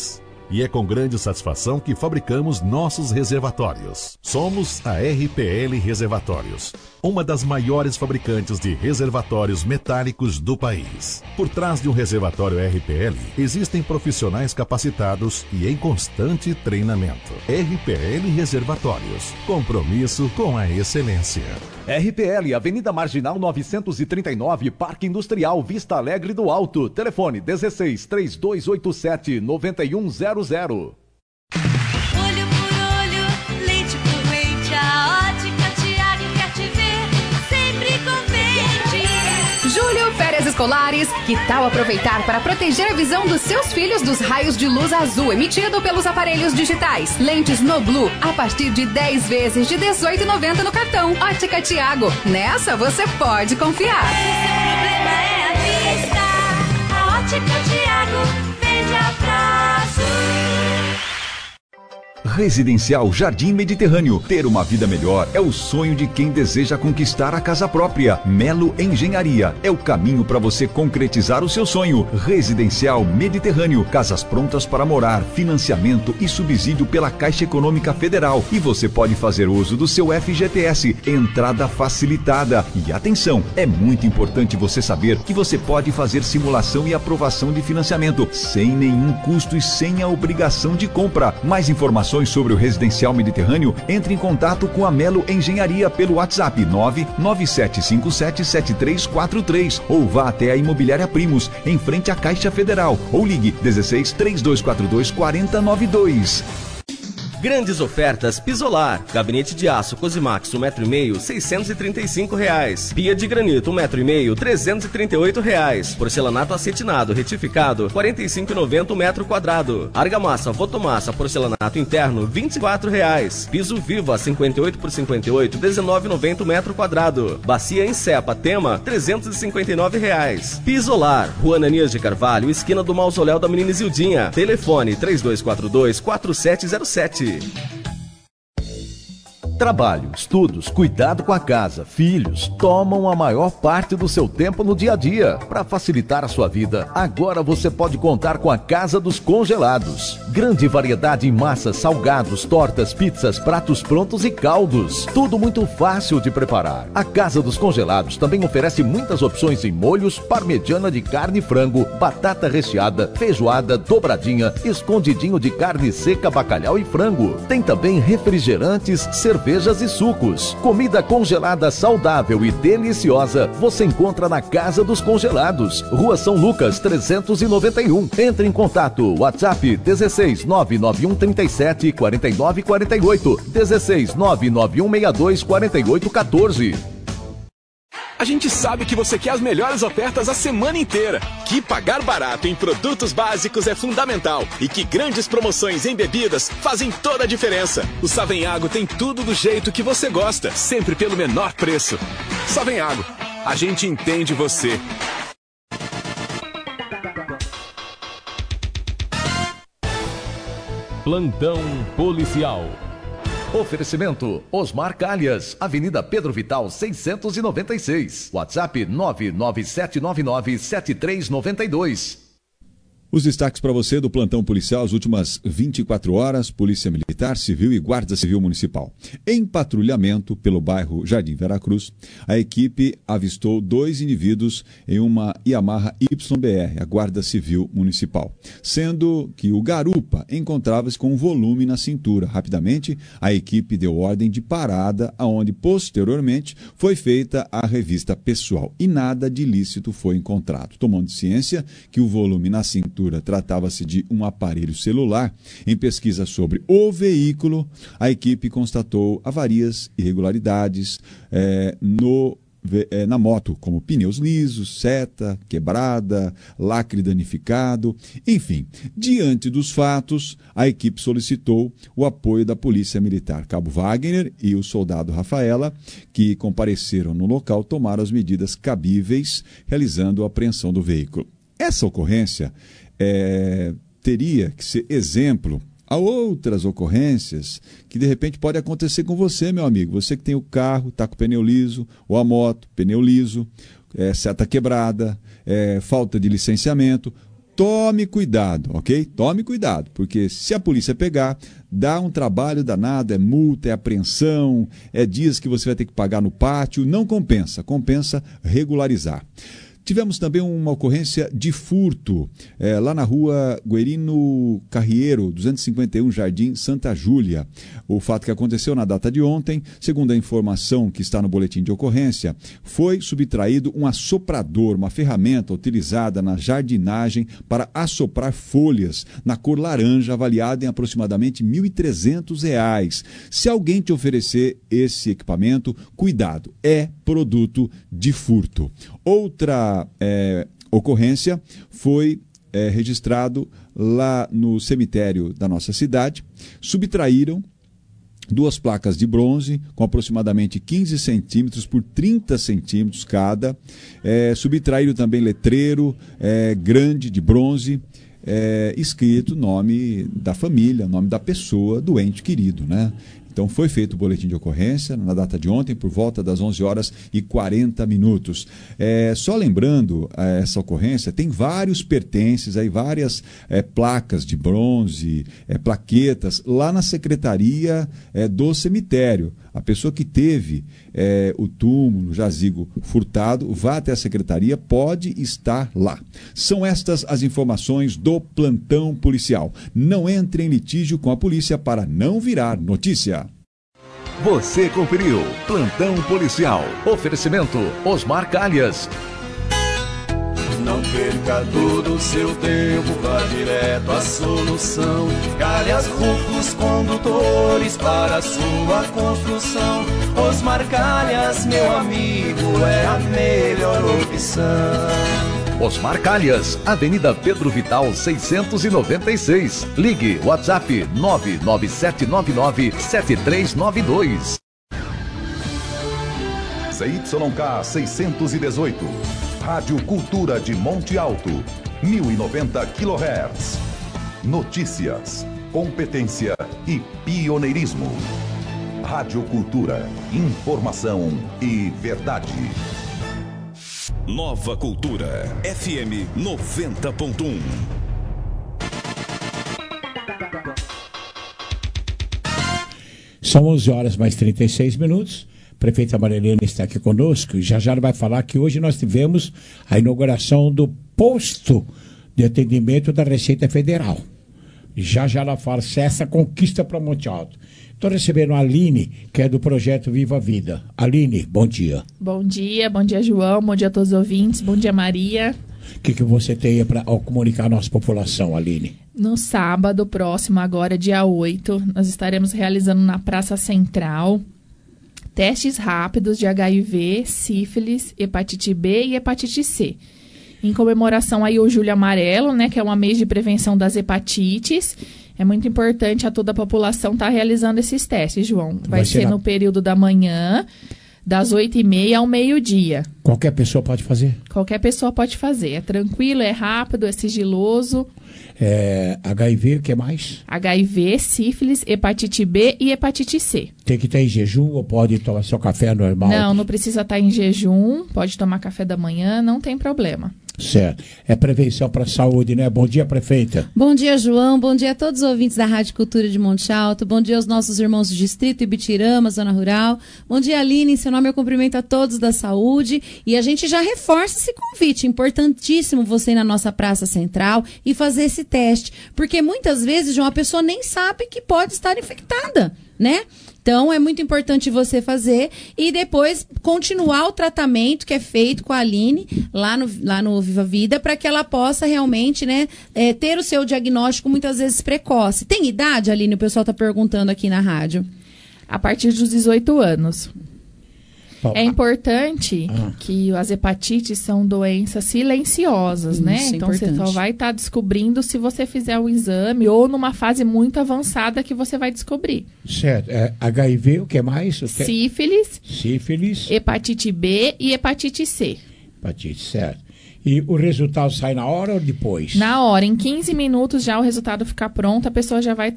E é com grande satisfação que fabricamos nossos reservatórios. Somos a R P L Reservatórios, uma das maiores fabricantes de reservatórios metálicos do país. Por trás de um reservatório R P L, existem profissionais capacitados e em constante treinamento. R P L Reservatórios, compromisso com a excelência. R P L, Avenida Marginal novecentos e trinta e nove, Parque Industrial, Vista Alegre do Alto. Telefone dezesseis, três dois oito sete, nove um zero zero. Olho por olho, leite por leite, a Ótica Tiago quer te ver sempre contente. Julho, férias escolares, que tal aproveitar para proteger a visão dos seus filhos dos raios de luz azul emitido pelos aparelhos digitais? Lentes no Blue, a partir de dez vezes de dezoito reais e noventa centavos no cartão. Ótica Tiago, nessa você pode confiar. O problema é a vista, a Ótica Tiago vende a prazo. Residencial Jardim Mediterrâneo. Ter uma vida melhor é o sonho de quem deseja conquistar a casa própria. Melo Engenharia é o caminho para você concretizar o seu sonho. Residencial Mediterrâneo. Casas prontas para morar, financiamento e subsídio pela Caixa Econômica Federal. E você pode fazer uso do seu F G T S. Entrada facilitada. E atenção, é muito importante você saber que você pode fazer simulação e aprovação de financiamento sem nenhum custo e sem a obrigação de compra. Mais informações sobre o Residencial Mediterrâneo, entre em contato com a Melo Engenharia pelo WhatsApp nove nove sete cinco sete sete três quatro três ou vá até a Imobiliária Primos, em frente à Caixa Federal, ou ligue dezesseis, três dois quatro dois, quatro zero nove dois. Grandes ofertas Pisolar. Gabinete de aço Cosimax um metro e meio, seiscentos e trinta e cinco reais. Pia de granito um metro e meio, trezentos e trinta e oito reais. Porcelanato acetinado retificado, quarenta e cinco reais e noventa centavos o metro quadrado. Argamassa Votomassa porcelanato interno, vinte e quatro reais. Piso Viva cinquenta e oito por cinquenta e oito, dezenove reais e noventa centavos o metro quadrado. Bacia em Cepa Tema, trezentos e cinquenta e nove reais. Pisolar, Rua Ananias de Carvalho, esquina do Mausoléu da Menina Isildinha. Telefone três dois quatro dois, quatro sete zero sete. Trabalho, estudos, cuidado com a casa, filhos, tomam a maior parte do seu tempo no dia a dia. Para facilitar a sua vida, agora você pode contar com a Casa dos Congelados. Grande variedade em massas, salgados, tortas, pizzas, pratos prontos e caldos. Tudo muito fácil de preparar. A Casa dos Congelados também oferece muitas opções em molhos, parmegiana de carne e frango, batata recheada, feijoada, dobradinha, escondidinho de carne seca, bacalhau e frango. Tem também refrigerantes, cervejas, cervejas e sucos. Comida congelada saudável e deliciosa você encontra na Casa dos Congelados, Rua São Lucas trezentos e noventa e um. Entre em contato, WhatsApp dezesseis, nove nove um trinta e sete, quarenta e nove quarenta e oito, dezesseis, nove nove um seis dois, quarenta e oito quatorze. A gente sabe que você quer as melhores ofertas a semana inteira, que pagar barato em produtos básicos é fundamental e que grandes promoções em bebidas fazem toda a diferença. O Savenhago tem tudo do jeito que você gosta, sempre pelo menor preço. Savenhago, a gente entende você. Plantão Policial. Oferecimento Osmar Calhas, Avenida Pedro Vital seiscentos e noventa e seis. WhatsApp nove nove sete nove nove sete três nove dois. Os destaques para você do plantão policial as últimas vinte e quatro horas, Polícia Militar, Civil e Guarda Civil Municipal. Em patrulhamento pelo bairro Jardim Veracruz, a equipe avistou dois indivíduos em uma Yamaha Y B R, a Guarda Civil Municipal, sendo que o garupa encontrava-se com um volume na cintura. Rapidamente, a equipe deu ordem de parada, aonde posteriormente foi feita a revista pessoal e nada de ilícito foi encontrado. Tomando ciência que o volume na cintura tratava-se de um aparelho celular, em pesquisa sobre o veículo, a equipe constatou avarias, irregularidades é, no, é, na moto, como pneus lisos, seta quebrada, lacre danificado, enfim. Diante dos fatos, a equipe solicitou o apoio da Polícia Militar. Cabo Wagner e o soldado Rafaela, que compareceram no local, tomaram as medidas cabíveis, realizando a apreensão do veículo. Essa ocorrência É, teria que ser exemplo a outras ocorrências que de repente pode acontecer com você, meu amigo. Você que tem o carro, está com o pneu liso, ou a moto, pneu liso, é, seta quebrada, é, falta de licenciamento. tome cuidado, ok? Tome cuidado, porque se a polícia pegar, dá um trabalho danado, é multa, é apreensão, é dias que você vai ter que pagar no pátio, não compensa, compensa regularizar. Tivemos também uma ocorrência de furto, é, lá na rua Guerino Carrieiro, duzentos e cinquenta e um, Jardim Santa Júlia. O fato que aconteceu na data de ontem, segundo a informação que está no boletim de ocorrência, foi subtraído um assoprador, uma ferramenta utilizada na jardinagem para assoprar folhas, na cor laranja, avaliada em aproximadamente mil e trezentos reais. Se alguém te oferecer esse equipamento, cuidado, é produto de furto. Outra É, ocorrência foi é, registrado lá no cemitério da nossa cidade. Subtraíram duas placas de bronze com aproximadamente quinze centímetros por trinta centímetros cada. É, subtraíram também letreiro é, grande de bronze, é, escrito nome da família, nome da pessoa, do ente querido, né? Então foi feito o boletim de ocorrência na data de ontem, por volta das onze horas e quarenta minutos. É, só lembrando é, essa ocorrência, tem vários pertences, aí, várias é, placas de bronze, é, plaquetas, lá na secretaria é, do cemitério. A pessoa que teve é, o túmulo, o jazigo furtado, vá até a secretaria, pode estar lá. São estas as informações do plantão policial. Não entre em litígio com a polícia para não virar notícia. Você conferiu Plantão Policial. Oferecimento Osmar Calhas. Não perca todo o seu tempo, vá direto à solução. Calhas Rufos Condutores para a sua construção. Osmar Calhas, meu amigo, é a melhor opção. Osmar Calhas, Avenida Pedro Vital seiscentos e noventa e seis. Ligue WhatsApp nove nove sete nove nove sete três nove dois. C Y K seiscentos e dezoito. Rádio Cultura de Monte Alto, mil e noventa quilohertz. Notícias, competência e pioneirismo. Rádio Cultura, informação e verdade. Nova Cultura, F M noventa ponto um. São onze horas mais trinta e seis minutos. Prefeita Marilene está aqui conosco e já já vai falar que hoje nós tivemos a inauguração do posto de atendimento da Receita Federal. Já já ela fala se essa conquista para Monte Alto. Estou recebendo a Aline, que é do projeto Viva a Vida. Aline, bom dia. Bom dia, bom dia, João, bom dia a todos os ouvintes, bom dia, Maria. O que, que você tem para comunicar à nossa população, Aline? No sábado próximo, agora dia oito, nós estaremos realizando na Praça Central testes rápidos de H I V, sífilis, hepatite B e hepatite C. Em comemoração aí ao Julho Amarelo, né, que é um mês de prevenção das hepatites. É muito importante a toda a população estar tá realizando esses testes, João. Vai, Vai ser, ser no período da manhã, das oito e meia ao meio-dia. Qualquer pessoa pode fazer? Qualquer pessoa pode fazer. É tranquilo, é rápido, é sigiloso. É, H I V, o que mais? H I V, sífilis, hepatite B e hepatite C. Tem que estar em jejum ou pode tomar seu café normal? Não, não precisa estar em jejum. Pode tomar café da manhã, não tem problema. Certo. É prevenção para a saúde, né? Bom dia, prefeita. Bom dia, João. Bom dia a todos os ouvintes da Rádio Cultura de Monte Alto. Bom dia aos nossos irmãos do Distrito, Ibitirama, Zona Rural. Bom dia, Aline. Em seu nome eu cumprimento a todos da saúde. E a gente já reforça esse convite. Importantíssimo você ir na nossa Praça Central e fazer esse teste. Porque muitas vezes, João, a pessoa nem sabe que pode estar infectada, né? Então, é muito importante você fazer e depois continuar o tratamento que é feito com a Aline lá no, lá no Viva Vida para que ela possa realmente, né, é, ter o seu diagnóstico muitas vezes precoce. Tem idade, Aline? O pessoal está perguntando aqui na rádio. A partir dos dezoito anos. É importante ah. que as hepatites são doenças silenciosas, Isso, né? É então, importante. Você só vai estar tá descobrindo se você fizer um exame ou numa fase muito avançada que você vai descobrir. Certo. É, H I V, o que mais? O que... Sífilis. Sífilis. Hepatite B e hepatite C. Hepatite, certo. E o resultado sai na hora ou depois? Na hora. Em quinze minutos já o resultado ficar pronto, a pessoa já vai estar... Tá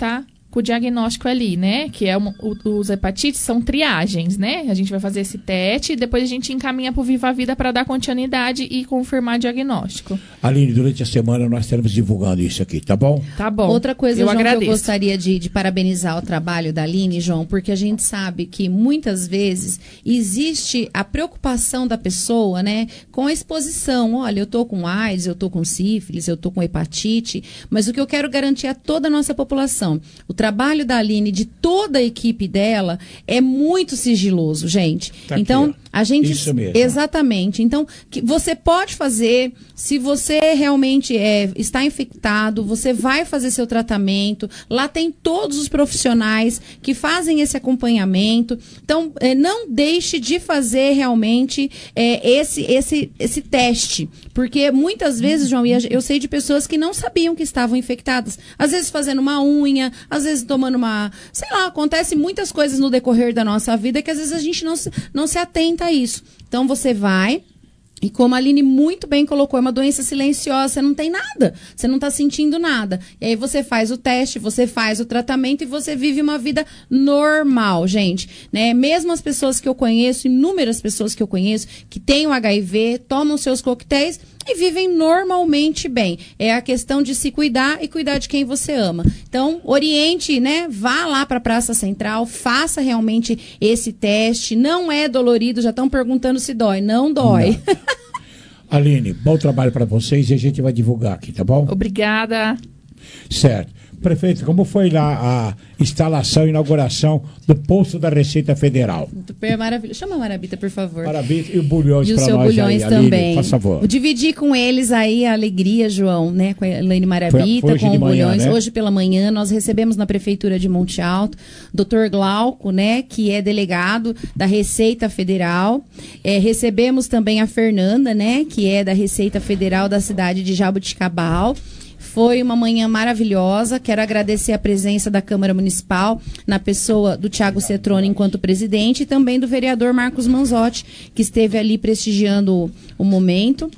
com o diagnóstico ali, né? Que é uma, o, os hepatites são triagens, né? A gente vai fazer esse teste e depois a gente encaminha para o Viva a Vida para dar continuidade e confirmar diagnóstico. Aline, durante a semana nós estaremos divulgando isso aqui, tá bom? Tá bom. Outra coisa, eu João, agradeço. que eu gostaria de, de parabenizar o trabalho da Aline, João, porque a gente sabe que muitas vezes existe a preocupação da pessoa, né, com a exposição. Olha, eu tô com AIDS, eu tô com sífilis, eu tô com hepatite, mas o que eu quero garantir a toda a nossa população, o trabalho da Aline, de toda a equipe dela, é muito sigiloso, gente. Tá então, aqui, a gente... Isso mesmo. Exatamente. Então, que você pode fazer, se você realmente é, está infectado, você vai fazer seu tratamento. Lá tem todos os profissionais que fazem esse acompanhamento. Então, é, não deixe de fazer realmente é, esse, esse, esse teste. Porque muitas vezes, João, eu sei de pessoas que não sabiam que estavam infectadas. Às vezes fazendo uma unha, às vezes tomando uma... Sei lá, acontece muitas coisas no decorrer da nossa vida que às vezes a gente não se, não se atenta a isso. Então você vai... E como a Aline muito bem colocou, é uma doença silenciosa, você não tem nada, você não está sentindo nada. E aí você faz o teste, você faz o tratamento e você vive uma vida normal, gente. Né? Mesmo as pessoas que eu conheço, inúmeras pessoas que eu conheço, que têm o H I V, tomam seus coquetéis e vivem normalmente bem. É a questão de se cuidar e cuidar de quem você ama. Então, oriente, né? Vá lá para a Praça Central, faça realmente esse teste. Não é dolorido, já estão perguntando se dói. Não dói. Não. Aline, bom trabalho para vocês e a gente vai divulgar aqui, tá bom? Obrigada. Certo. Prefeito, como foi lá a instalação e inauguração do posto da Receita Federal? Super maravilha. Chama a Marabita, por favor. Marabita e o Bulhões para nós. E o seu Bulhões aí, também. Aline, por favor. Dividir com eles aí a alegria, João, né? Com a Elaine Marabita, foi, foi com o Bulhões. Né? Hoje pela manhã nós recebemos na Prefeitura de Monte Alto doutor Glauco, né? Que é delegado da Receita Federal. É, recebemos também a Fernanda, né? Que é da Receita Federal da cidade de Jaboticabal. Foi uma manhã maravilhosa. Quero agradecer a presença da Câmara Municipal, na pessoa do Thiago Cetrone enquanto presidente, e também do vereador Marcos Manzotti, que esteve ali prestigiando o, o momento.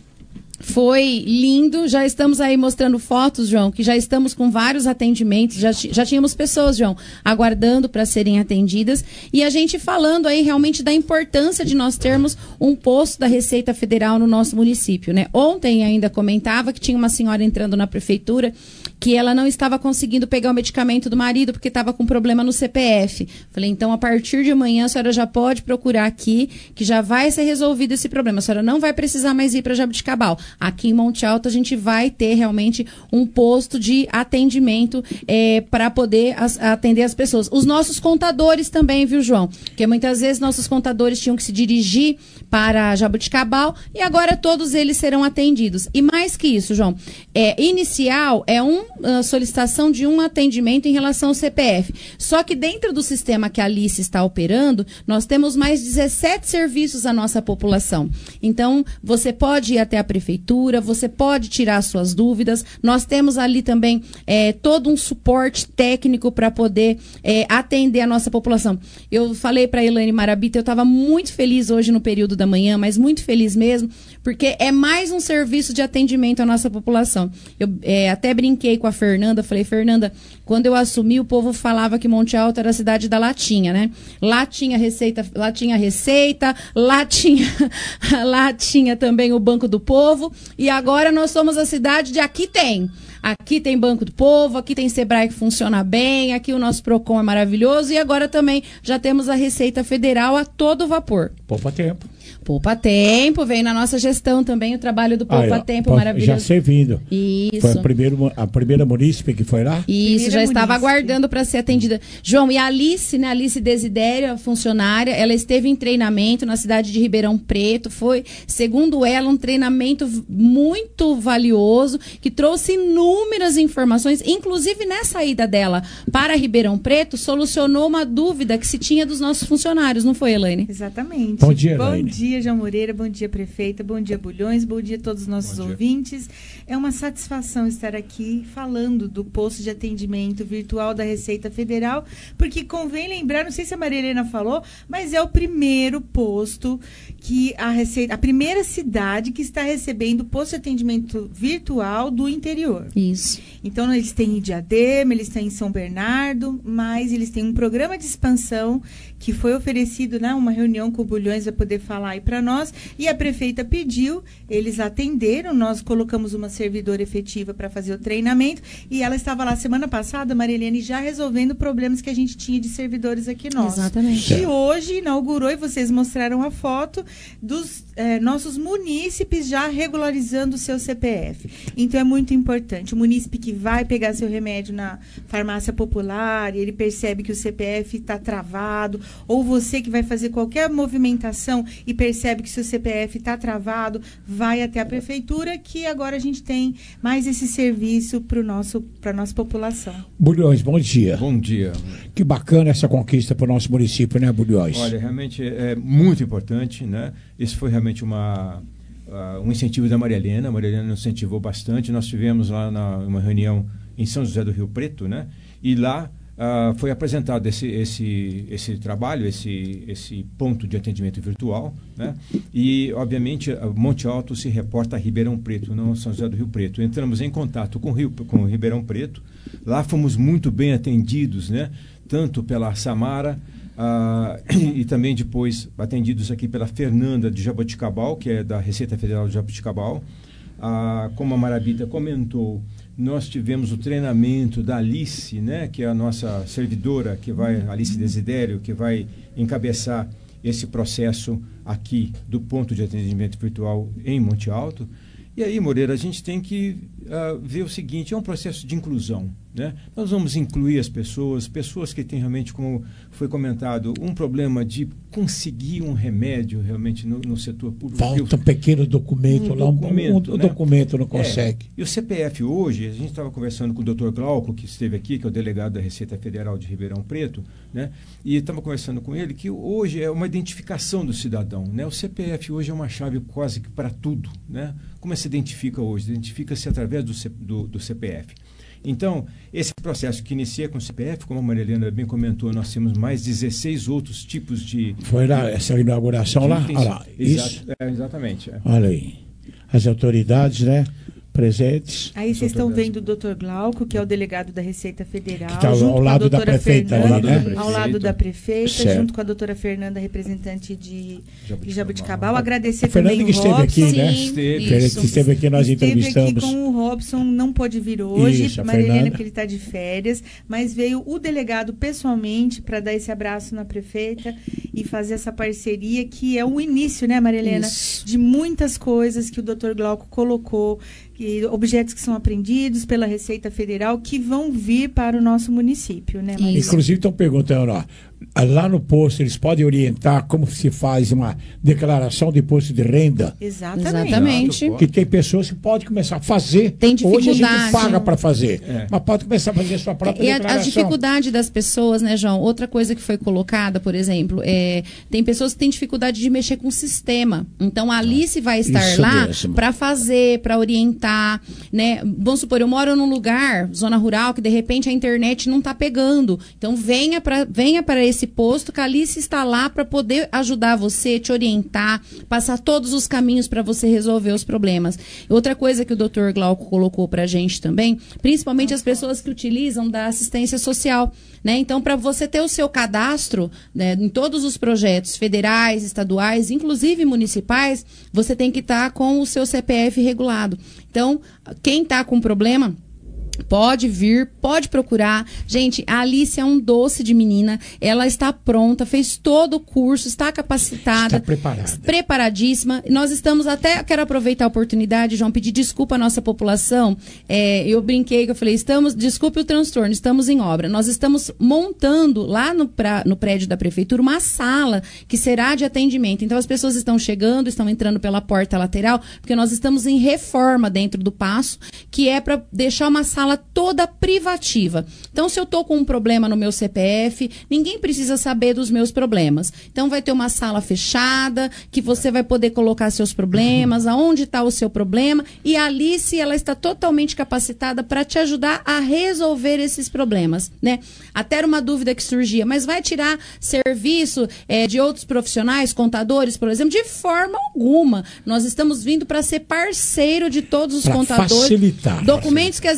Foi lindo, já estamos aí mostrando fotos, João, que já estamos com vários atendimentos, já, já tínhamos pessoas, João, aguardando para serem atendidas, e a gente falando aí realmente da importância de nós termos um posto da Receita Federal no nosso município, né? Ontem ainda comentava que tinha uma senhora entrando na prefeitura que ela não estava conseguindo pegar o medicamento do marido porque estava com problema no C P F. Falei, então a partir de amanhã a senhora já pode procurar aqui, que já vai ser resolvido esse problema. A senhora não vai precisar mais ir para Jaboticabal. Aqui em Monte Alto a gente vai ter realmente um posto de atendimento é, para poder as, atender as pessoas. Os nossos contadores também, viu, João? Porque muitas vezes nossos contadores tinham que se dirigir para Jaboticabal e agora todos eles serão atendidos. E mais que isso, João, é, inicial é uma solicitação de um atendimento em relação ao C P F. Só que dentro do sistema que a Alice está operando, nós temos mais dezessete serviços à nossa população. Então, você pode ir até a prefeitura, você pode tirar suas dúvidas. Nós temos ali também é, todo um suporte técnico para poder é, atender a nossa população. Eu falei para a Elaine Marabita, eu estava muito feliz hoje no período da manhã, mas muito feliz mesmo, porque é mais um serviço de atendimento à nossa população. Eu é, até brinquei com a Fernanda, falei, Fernanda, quando eu assumi, o povo falava que Monte Alto era a cidade da latinha, né? Lá tinha receita, lá tinha receita, lá tinha, lá tinha também o Banco do Povo, e agora nós somos a cidade de aqui tem. Aqui tem Banco do Povo, aqui tem Sebrae que funciona bem, aqui o nosso Procon é maravilhoso, e agora também já temos a Receita Federal a todo vapor. Poupa tempo. Poupa Tempo, veio na nossa gestão também o trabalho do Poupa ah, Tempo, maravilhoso. Já servindo. Isso. Foi a primeira, a primeira munícipe que foi lá? Isso, primeira já munícipe. Estava aguardando para ser atendida. João, e a Alice, né, Alice Desidério, a funcionária, ela esteve em treinamento na cidade de Ribeirão Preto, foi, segundo ela, um treinamento muito valioso, que trouxe inúmeras informações, inclusive nessa ida dela para Ribeirão Preto, solucionou uma dúvida que se tinha dos nossos funcionários, não foi, Elaine? Exatamente. Bom dia, Bom Elaine. Bom dia, João Moreira, bom dia, prefeita, bom dia, Bulhões, bom dia a todos os nossos ouvintes. É uma satisfação estar aqui falando do posto de atendimento virtual da Receita Federal, porque convém lembrar, não sei se a Maria Helena falou, mas é o primeiro posto que a Receita, a primeira cidade que está recebendo posto de atendimento virtual do interior. Isso. Então, eles têm em Diadema, eles têm em São Bernardo, mas eles têm um programa de expansão que foi oferecido, né, uma reunião com o Bulhões vai poder falar aí para nós, e a prefeita pediu, eles atenderam, nós colocamos uma servidora efetiva para fazer o treinamento, e ela estava lá semana passada, Marilene, já resolvendo problemas que a gente tinha de servidores aqui nossos. Exatamente. E hoje inaugurou, e vocês mostraram a foto dos eh, nossos munícipes já regularizando o seu C P F. Então é muito importante. O munícipe que vai pegar seu remédio na farmácia popular, e ele percebe que o C P F está travado, ou você que vai fazer qualquer movimentação e percebe que seu C P F está travado, vai até a prefeitura, que agora a gente tem mais esse serviço para a nossa população. Bulhões, bom dia. Bom dia. Que bacana essa conquista para o nosso município, né, Bulhões? Olha, realmente é muito importante, né? Isso foi realmente uma, uh, um incentivo da Maria Helena. A Maria Helena nos incentivou bastante. Nós tivemos lá na, uma reunião em São José do Rio Preto, né? E lá Uh, foi apresentado esse, esse, esse trabalho, esse, esse ponto de atendimento virtual, né? E, obviamente, Monte Alto se reporta a Ribeirão Preto, não São José do Rio Preto. Entramos em contato com, Rio, com Ribeirão Preto, lá fomos muito bem atendidos, né? Tanto pela Samara uh, e também depois atendidos aqui pela Fernanda de Jaboticabal, que é da Receita Federal de Jaboticabal. Uh, como a Marabita comentou, nós tivemos o treinamento da Alice, né, que é a nossa servidora, que vai, Alice Desidério, que vai encabeçar esse processo aqui do ponto de atendimento virtual em Monte Alto. E aí, Moreira, a gente tem que uh, ver o seguinte, é um processo de inclusão, né? Nós vamos incluir as pessoas, pessoas que têm realmente, como foi comentado, um problema de conseguir um remédio realmente no, no setor público. Falta um pequeno documento um lá, documento, um, um né? documento não consegue. É. E o C P F hoje, a gente estava conversando com o doutor Glauco, que esteve aqui, que é o delegado da Receita Federal de Ribeirão Preto, né? E estava conversando com ele que hoje é uma identificação do cidadão, né? O C P F hoje é uma chave quase que para tudo, né? Como se identifica hoje? Identifica-se através do, C, do, do C P F. Então, esse processo que inicia com o C P F, como a Maria Helena bem comentou, nós temos mais dezesseis outros tipos de... Foi lá, essa inauguração lá? Itens, Olha lá, exato, isso? É, exatamente. É. Olha aí, as autoridades, né, presentes. Aí vocês estão vendo o doutor Glauco, que é o delegado da Receita Federal, que tá junto ao lado da prefeita, Fernanda, né? ao lado da prefeita, certo. junto com a doutora Fernanda, representante de Jabuticabal. Jabuticabal. Agradecer A Fernanda também que o esteve Robson. aqui, né? Esteve. Isso. Esteve aqui, nós esteve entrevistamos. Aqui com o Robson, não pôde vir hoje, Isso, a Marilena, Fernanda. porque ele está de férias, mas veio o delegado pessoalmente para dar esse abraço na prefeita e fazer essa parceria, que é o início, né, Marilena, Isso. de muitas coisas que o doutor Glauco colocou, que, objetos que são apreendidos pela Receita Federal, que vão vir para o nosso município, né, Marilena? Inclusive estão perguntando, ó, lá no posto eles podem orientar como se faz uma declaração de imposto de renda. Exatamente. Exatamente. Que tem pessoas que podem começar a fazer. Tem Hoje a gente dificuldade. paga para fazer, É. mas pode começar a fazer a sua própria E a, a declaração. dificuldade das pessoas, né, João? Outra coisa que foi colocada, por exemplo, é, tem pessoas que têm dificuldade de mexer com o sistema. Então, a Alice vai estar Isso lá mesmo. para fazer, para orientar, né? Vamos supor, eu moro num lugar, zona rural, que de repente a internet não está pegando. Então, venha para venha para esse posto, que a Alice está lá para poder ajudar você, te orientar, passar todos os caminhos para você resolver os problemas. Outra coisa que o doutor Glauco colocou para a gente também, principalmente as pessoas que utilizam da assistência social, né? Então, para você ter o seu cadastro, né, em todos os projetos federais, estaduais, inclusive municipais, você tem que estar com o seu C P F regulado. Então, quem está com problema, pode vir, pode procurar. Gente, a Alice é um doce de menina. Ela está pronta, fez todo o curso, está capacitada. Está preparada. Preparadíssima. Nós estamos até, quero aproveitar a oportunidade, João, pedir desculpa à nossa população. É, eu brinquei que eu falei, estamos, desculpe o transtorno, estamos em obra. Nós estamos montando lá no, pra, no prédio da prefeitura uma sala que será de atendimento. Então as pessoas estão chegando, estão entrando pela porta lateral, porque nós estamos em reforma dentro do Paço, que é para deixar uma sala toda privativa. Então, se eu estou com um problema no meu C P F, ninguém precisa saber dos meus problemas. Então, vai ter uma sala fechada, que você vai poder colocar seus problemas, aonde está o seu problema, e a Alice, ela está totalmente capacitada para te ajudar a resolver esses problemas, né? Até era uma dúvida que surgia, mas vai tirar serviço é, de outros profissionais, contadores, por exemplo? De forma alguma. Nós estamos vindo para ser parceiro de todos os Pra contadores. facilitar. Documentos que às vezes o,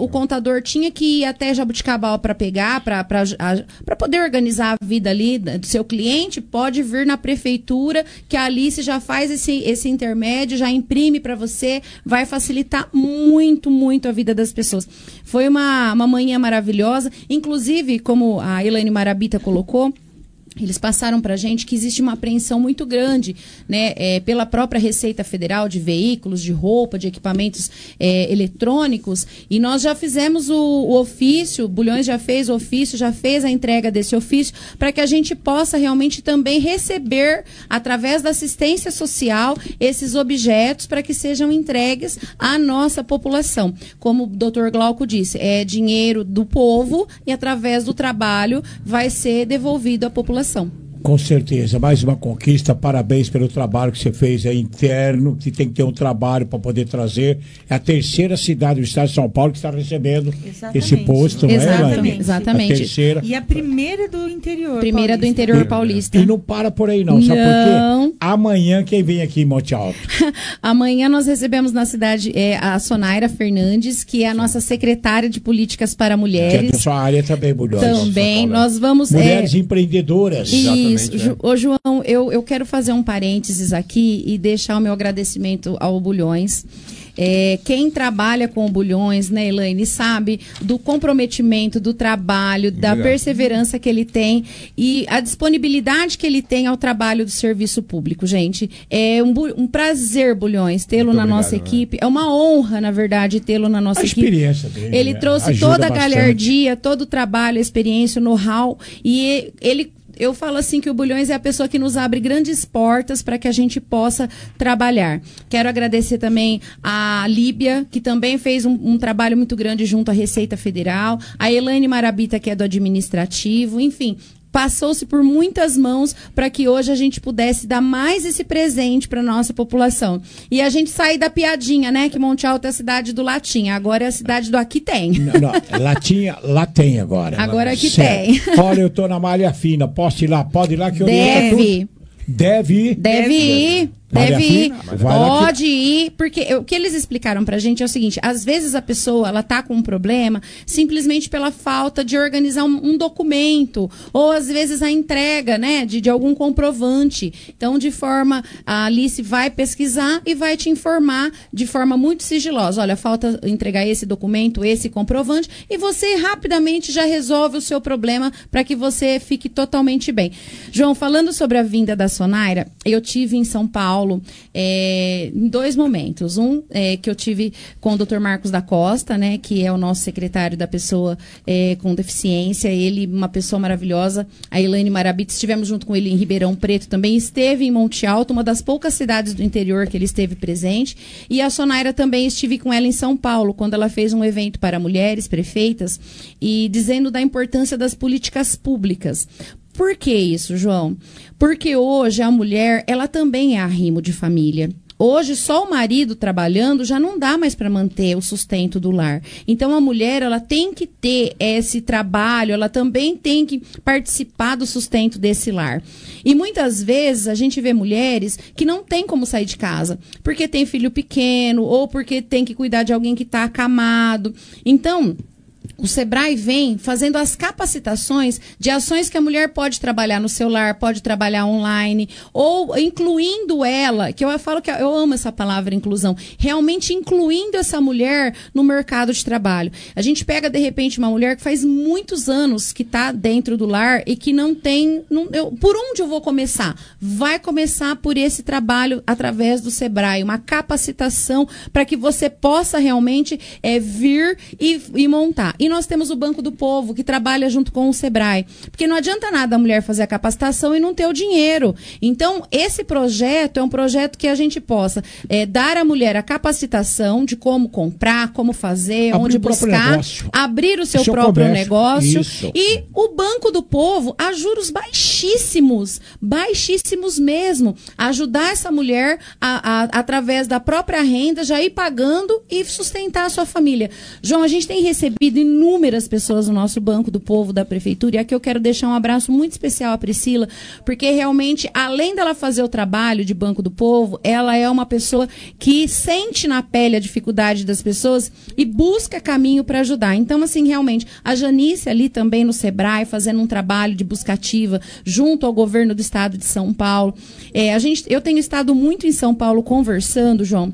o contador tinha que ir até Jabuticabal para pegar, para poder organizar a vida ali do seu cliente, pode vir na prefeitura, que a Alice já faz esse, esse intermédio, já imprime para você, vai facilitar muito, muito a vida das pessoas. Foi uma, uma manhã maravilhosa, inclusive, como a Elaine Marabita colocou, eles passaram para a gente que existe uma apreensão muito grande, né, é, pela própria Receita Federal de veículos, de roupa, de equipamentos é, eletrônicos, e nós já fizemos o, o ofício, o Bulhões já fez o ofício, já fez a entrega desse ofício, para que a gente possa realmente também receber, através da assistência social, esses objetos para que sejam entregues à nossa população. Como o doutor Glauco disse, é dinheiro do povo e através do trabalho vai ser devolvido à população. Com certeza, mais uma conquista, parabéns pelo trabalho que você fez aí interno, que tem que ter um trabalho para poder trazer. É a terceira cidade do estado de São Paulo que está recebendo Exatamente. esse posto, não é, Exatamente. Exatamente. A terceira. E a primeira do interior Primeira paulista. do interior E, paulista. e não para por aí não, sabe Não. por quê? Amanhã quem vem aqui em Monte Alto? Amanhã nós recebemos na cidade é, a Sonaira Fernandes, que é a nossa secretária de Políticas para Mulheres. Que é da sua área também, Bulhões. Também, nós vamos... Mulheres é, empreendedoras. Isso. Ju, ô, João, eu, eu quero fazer um parênteses aqui e deixar o meu agradecimento ao Bulhões. É, quem trabalha com o Bulhões, né, Elaine, sabe do comprometimento, do trabalho, da Obrigado. perseverança que ele tem e a disponibilidade que ele tem ao trabalho do serviço público, gente. É um, um prazer, Bulhões, tê-lo na obrigado, nossa né? equipe. É uma honra, na verdade, tê-lo na nossa a equipe. Experiência dele, ele né? trouxe Ajuda toda a bastante. galhardia, todo o trabalho, a experiência, o know-how e ele... Eu falo assim que o Bulhões é a pessoa que nos abre grandes portas para que a gente possa trabalhar. Quero agradecer também a Líbia, que também fez um, um trabalho muito grande junto à Receita Federal, a Elaine Marabita, que é do administrativo, enfim... Passou-se por muitas mãos para que hoje a gente pudesse dar mais esse presente para nossa população. E a gente sair da piadinha, né? Que Monte Alto é a cidade do Latim. Agora é a cidade do Aqui Tem. Não, não. Latinha, lá tem agora. Agora Aqui certo. Tem. Olha, eu tô na malha fina. Posso ir lá? Pode ir lá que eu Deve. Deve ir. Deve ir. Deve ir, pode que... ir, porque eu, o que eles explicaram pra gente é o seguinte, às vezes a pessoa, ela tá com um problema simplesmente pela falta de organizar um, um documento, ou às vezes a entrega, né, de, de algum comprovante. Então, de forma, a Alice vai pesquisar e vai te informar de forma muito sigilosa. Olha, falta entregar esse documento, esse comprovante, e você rapidamente já resolve o seu problema para que você fique totalmente bem. João, falando sobre a vinda da Sonaira, eu tive em São Paulo É, em dois momentos. Um é, que eu tive com o doutor Marcos da Costa, né, que é o nosso secretário da pessoa é, com deficiência. Ele, uma pessoa maravilhosa. A Elaine Marabita, estivemos junto com ele em Ribeirão Preto também. Esteve em Monte Alto, uma das poucas cidades do interior que ele esteve presente. E a Sonaira também estive com ela em São Paulo, quando ela fez um evento para mulheres prefeitas e dizendo da importância das políticas públicas. Por que isso, João? Porque hoje a mulher, ela também é arrimo de família. Hoje, só o marido trabalhando já não dá mais para manter o sustento do lar. Então, a mulher, ela tem que ter esse trabalho, ela também tem que participar do sustento desse lar. E muitas vezes a gente vê mulheres que não tem como sair de casa, porque tem filho pequeno ou porque tem que cuidar de alguém que está acamado. Então... O Sebrae vem fazendo as capacitações de ações que a mulher pode trabalhar no celular, pode trabalhar online, ou incluindo ela, que eu falo que eu amo essa palavra inclusão, realmente incluindo essa mulher no mercado de trabalho. A gente pega, de repente, uma mulher que faz muitos anos que está dentro do lar e que não tem... Não, eu, por onde eu vou começar? Vai começar por esse trabalho através do Sebrae, uma capacitação para que você possa realmente é, vir e, e montar. E nós temos o Banco do Povo, que trabalha junto com o Sebrae. Porque não adianta nada a mulher fazer a capacitação e não ter o dinheiro. Então, esse projeto é um projeto que a gente possa é, dar à mulher a capacitação de como comprar, como fazer, abrir onde buscar, abrir o seu, seu próprio comércio. negócio. Isso. E o Banco do Povo, a juros baixíssimos, baixíssimos mesmo, ajudar essa mulher a, a, através da própria renda, já ir pagando e sustentar a sua família. João, a gente tem recebido inúmeras pessoas no nosso Banco do Povo da Prefeitura. E aqui eu quero deixar um abraço muito especial à Priscila, porque realmente, além dela fazer o trabalho de Banco do Povo, ela é uma pessoa que sente na pele a dificuldade das pessoas e busca caminho para ajudar. Então, assim, realmente, a Janice ali também no Sebrae, fazendo um trabalho de busca ativa junto ao governo do estado de São Paulo. É, a gente, eu tenho estado muito em São Paulo conversando, João,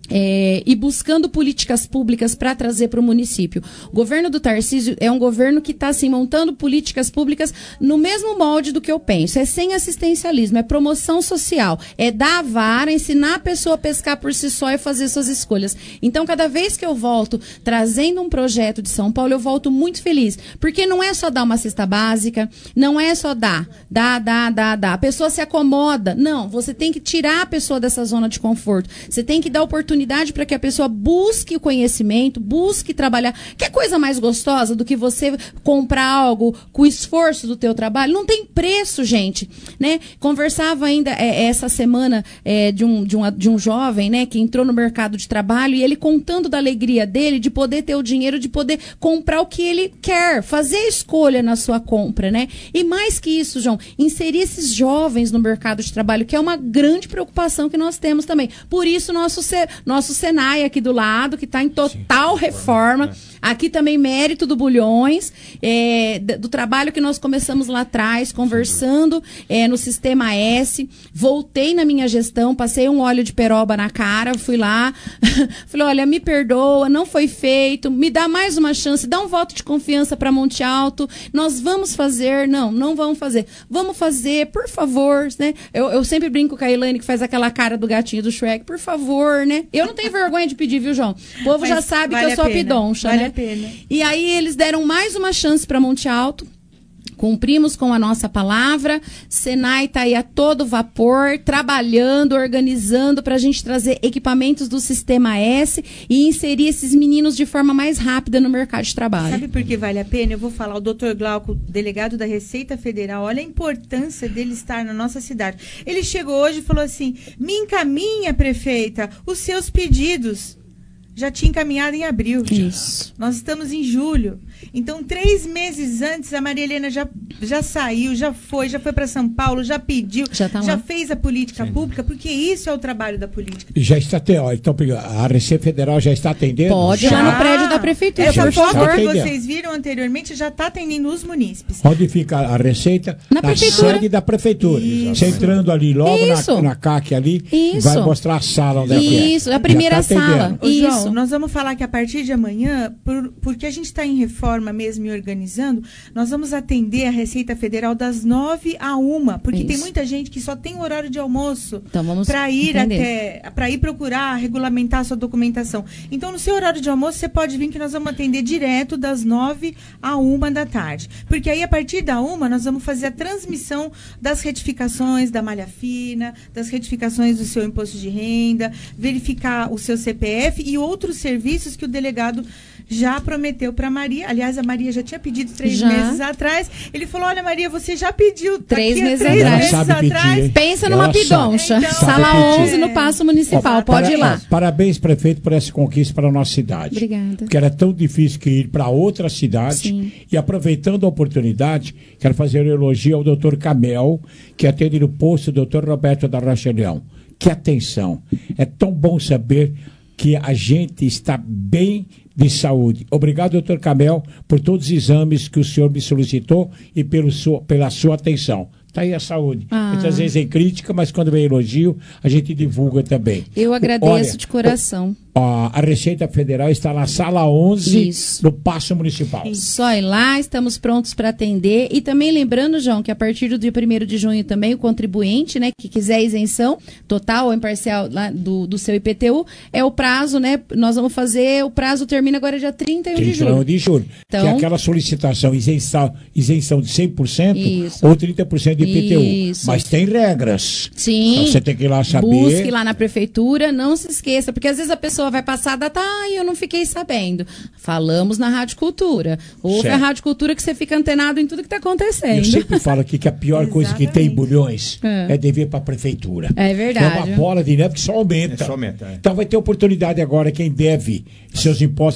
É, e buscando políticas públicas para trazer para o município. O governo do Tarcísio é um governo que está assim, montando políticas públicas no mesmo molde do que eu penso. É sem assistencialismo, é promoção social, é dar a vara, ensinar a pessoa a pescar por si só e fazer suas escolhas. Então, cada vez que eu volto trazendo um projeto de São Paulo, eu volto muito feliz, porque não é só dar uma cesta básica, não é só dar, dar, dar, dar, dar. A pessoa se acomoda. Não, você tem que tirar a pessoa dessa zona de conforto. Você tem que dar oportunidade para que a pessoa busque o conhecimento, busque trabalhar. Que coisa mais gostosa do que você comprar algo com o esforço do teu trabalho? Não tem preço, gente, né? Conversava ainda é, essa semana é, de, um, de, um, de um jovem, né, que entrou no mercado de trabalho e ele contando da alegria dele de poder ter o dinheiro, de poder comprar o que ele quer, fazer a escolha na sua compra, né? E mais que isso, João, inserir esses jovens no mercado de trabalho, que é uma grande preocupação que nós temos também. Por isso, nosso ser Nosso Senai aqui do lado, que está em total Sim, reforma. reforma. Aqui também mérito do Bulhões, é, do trabalho que nós começamos lá atrás, conversando é, no Sistema S. Voltei na minha gestão, passei um óleo de peroba na cara, fui lá, falei, olha, me perdoa, não foi feito, me dá mais uma chance, dá um voto de confiança para Monte Alto, nós vamos fazer, não, não vamos fazer, vamos fazer, por favor, né? Eu, eu sempre brinco com a Elaine, que faz aquela cara do gatinho do Shrek, por favor, né? Eu não tenho vergonha de pedir, viu, João? O povo Mas já sabe vale que eu sou a pidoncha, vale né? A pena. E aí eles deram mais uma chance para Monte Alto. Cumprimos com a nossa palavra. Senai está aí a todo vapor, trabalhando, organizando para a gente trazer equipamentos do Sistema S e inserir esses meninos de forma mais rápida no mercado de trabalho. Sabe por que vale a pena? Eu vou falar, o doutor Glauco, delegado da Receita Federal, olha a importância dele estar na nossa cidade. Ele chegou hoje e falou assim, me encaminha, prefeita, os seus pedidos. Já tinha encaminhado em abril. Isso. Nós estamos em julho. Então, três meses antes, a Maria Helena já, já saiu, já foi, já foi para São Paulo, já pediu, já, tá já fez a política Sim. pública, porque isso é o trabalho da política. Já está, então, a Receita Federal já está atendendo? Pode ir lá no prédio da Prefeitura. Essa foto que vocês viram anteriormente já está atendendo os munícipes. Onde fica a Receita? Na, na sede da Prefeitura. Isso. Você entrando ali, logo na, na C A C ali, isso. vai mostrar a sala onde Isso, é. Isso, a primeira tá sala. Ô, João, nós vamos falar que a partir de amanhã, por, porque a gente está em reforma mesmo e organizando, nós vamos atender a Receita Federal das nove a uma, porque Isso. tem muita gente que só tem o horário de almoço então para ir entender. até, para ir procurar regulamentar a sua documentação. Então, no seu horário de almoço, você pode vir que nós vamos atender direto das nove a uma da tarde. Porque aí, a partir da uma, nós vamos fazer a transmissão das retificações da malha fina, das retificações do seu imposto de renda, verificar o seu C P F e outros serviços serviços que o delegado já prometeu para Maria. Aliás, a Maria já tinha pedido três já. meses atrás. Ele falou, olha, Maria, você já pediu três meses, três atrás. meses atrás. Pedir, Pensa numa pidoncha. Então, Sala onze no Paço Municipal. Ó, Pode para, ir lá. Ó, parabéns, prefeito, por essa conquista para a nossa cidade. Obrigada. Porque era tão difícil que ir para outra cidade. Sim. E aproveitando a oportunidade, quero fazer um elogio ao doutor Camel, que atende no posto do doutor Roberto da Rocha Leão. Que atenção. É tão bom saber que a gente está bem de saúde. Obrigado, doutor Camel, por todos os exames que o senhor me solicitou e pelo sua, pela sua atenção. Está aí a saúde. Ah. Muitas vezes é crítica, mas quando vem elogio, a gente divulga também. Eu agradeço Olha, de coração. A, a Receita Federal está na sala onze, Isso. no Paço Municipal. Só ir lá, estamos prontos para atender. E também lembrando, João, que a partir do dia primeiro de junho também, o contribuinte, né, que quiser isenção total ou imparcial lá do, do seu I P T U, é o prazo, né? Nós vamos fazer, o prazo termina agora dia trinta e um de julho. trinta e um de julho. Então, que é aquela solicitação, isenção, isenção de cem por cento Isso. ou trinta por cento de I P T U. Isso. Mas tem regras. Sim. Então você tem que ir lá saber. Busque lá na prefeitura, não se esqueça, porque às vezes a pessoa vai passar a data, ah, eu não fiquei sabendo. Falamos na Rádio Cultura. Ouve certo. A Rádio Cultura que você fica antenado em tudo que está acontecendo. Eu sempre falo aqui que a pior coisa que tem em Bulhões é, é dever para a prefeitura. É verdade. É uma bola de neve que só aumenta. É só aumenta é. Então vai ter oportunidade agora, quem deve seus impostos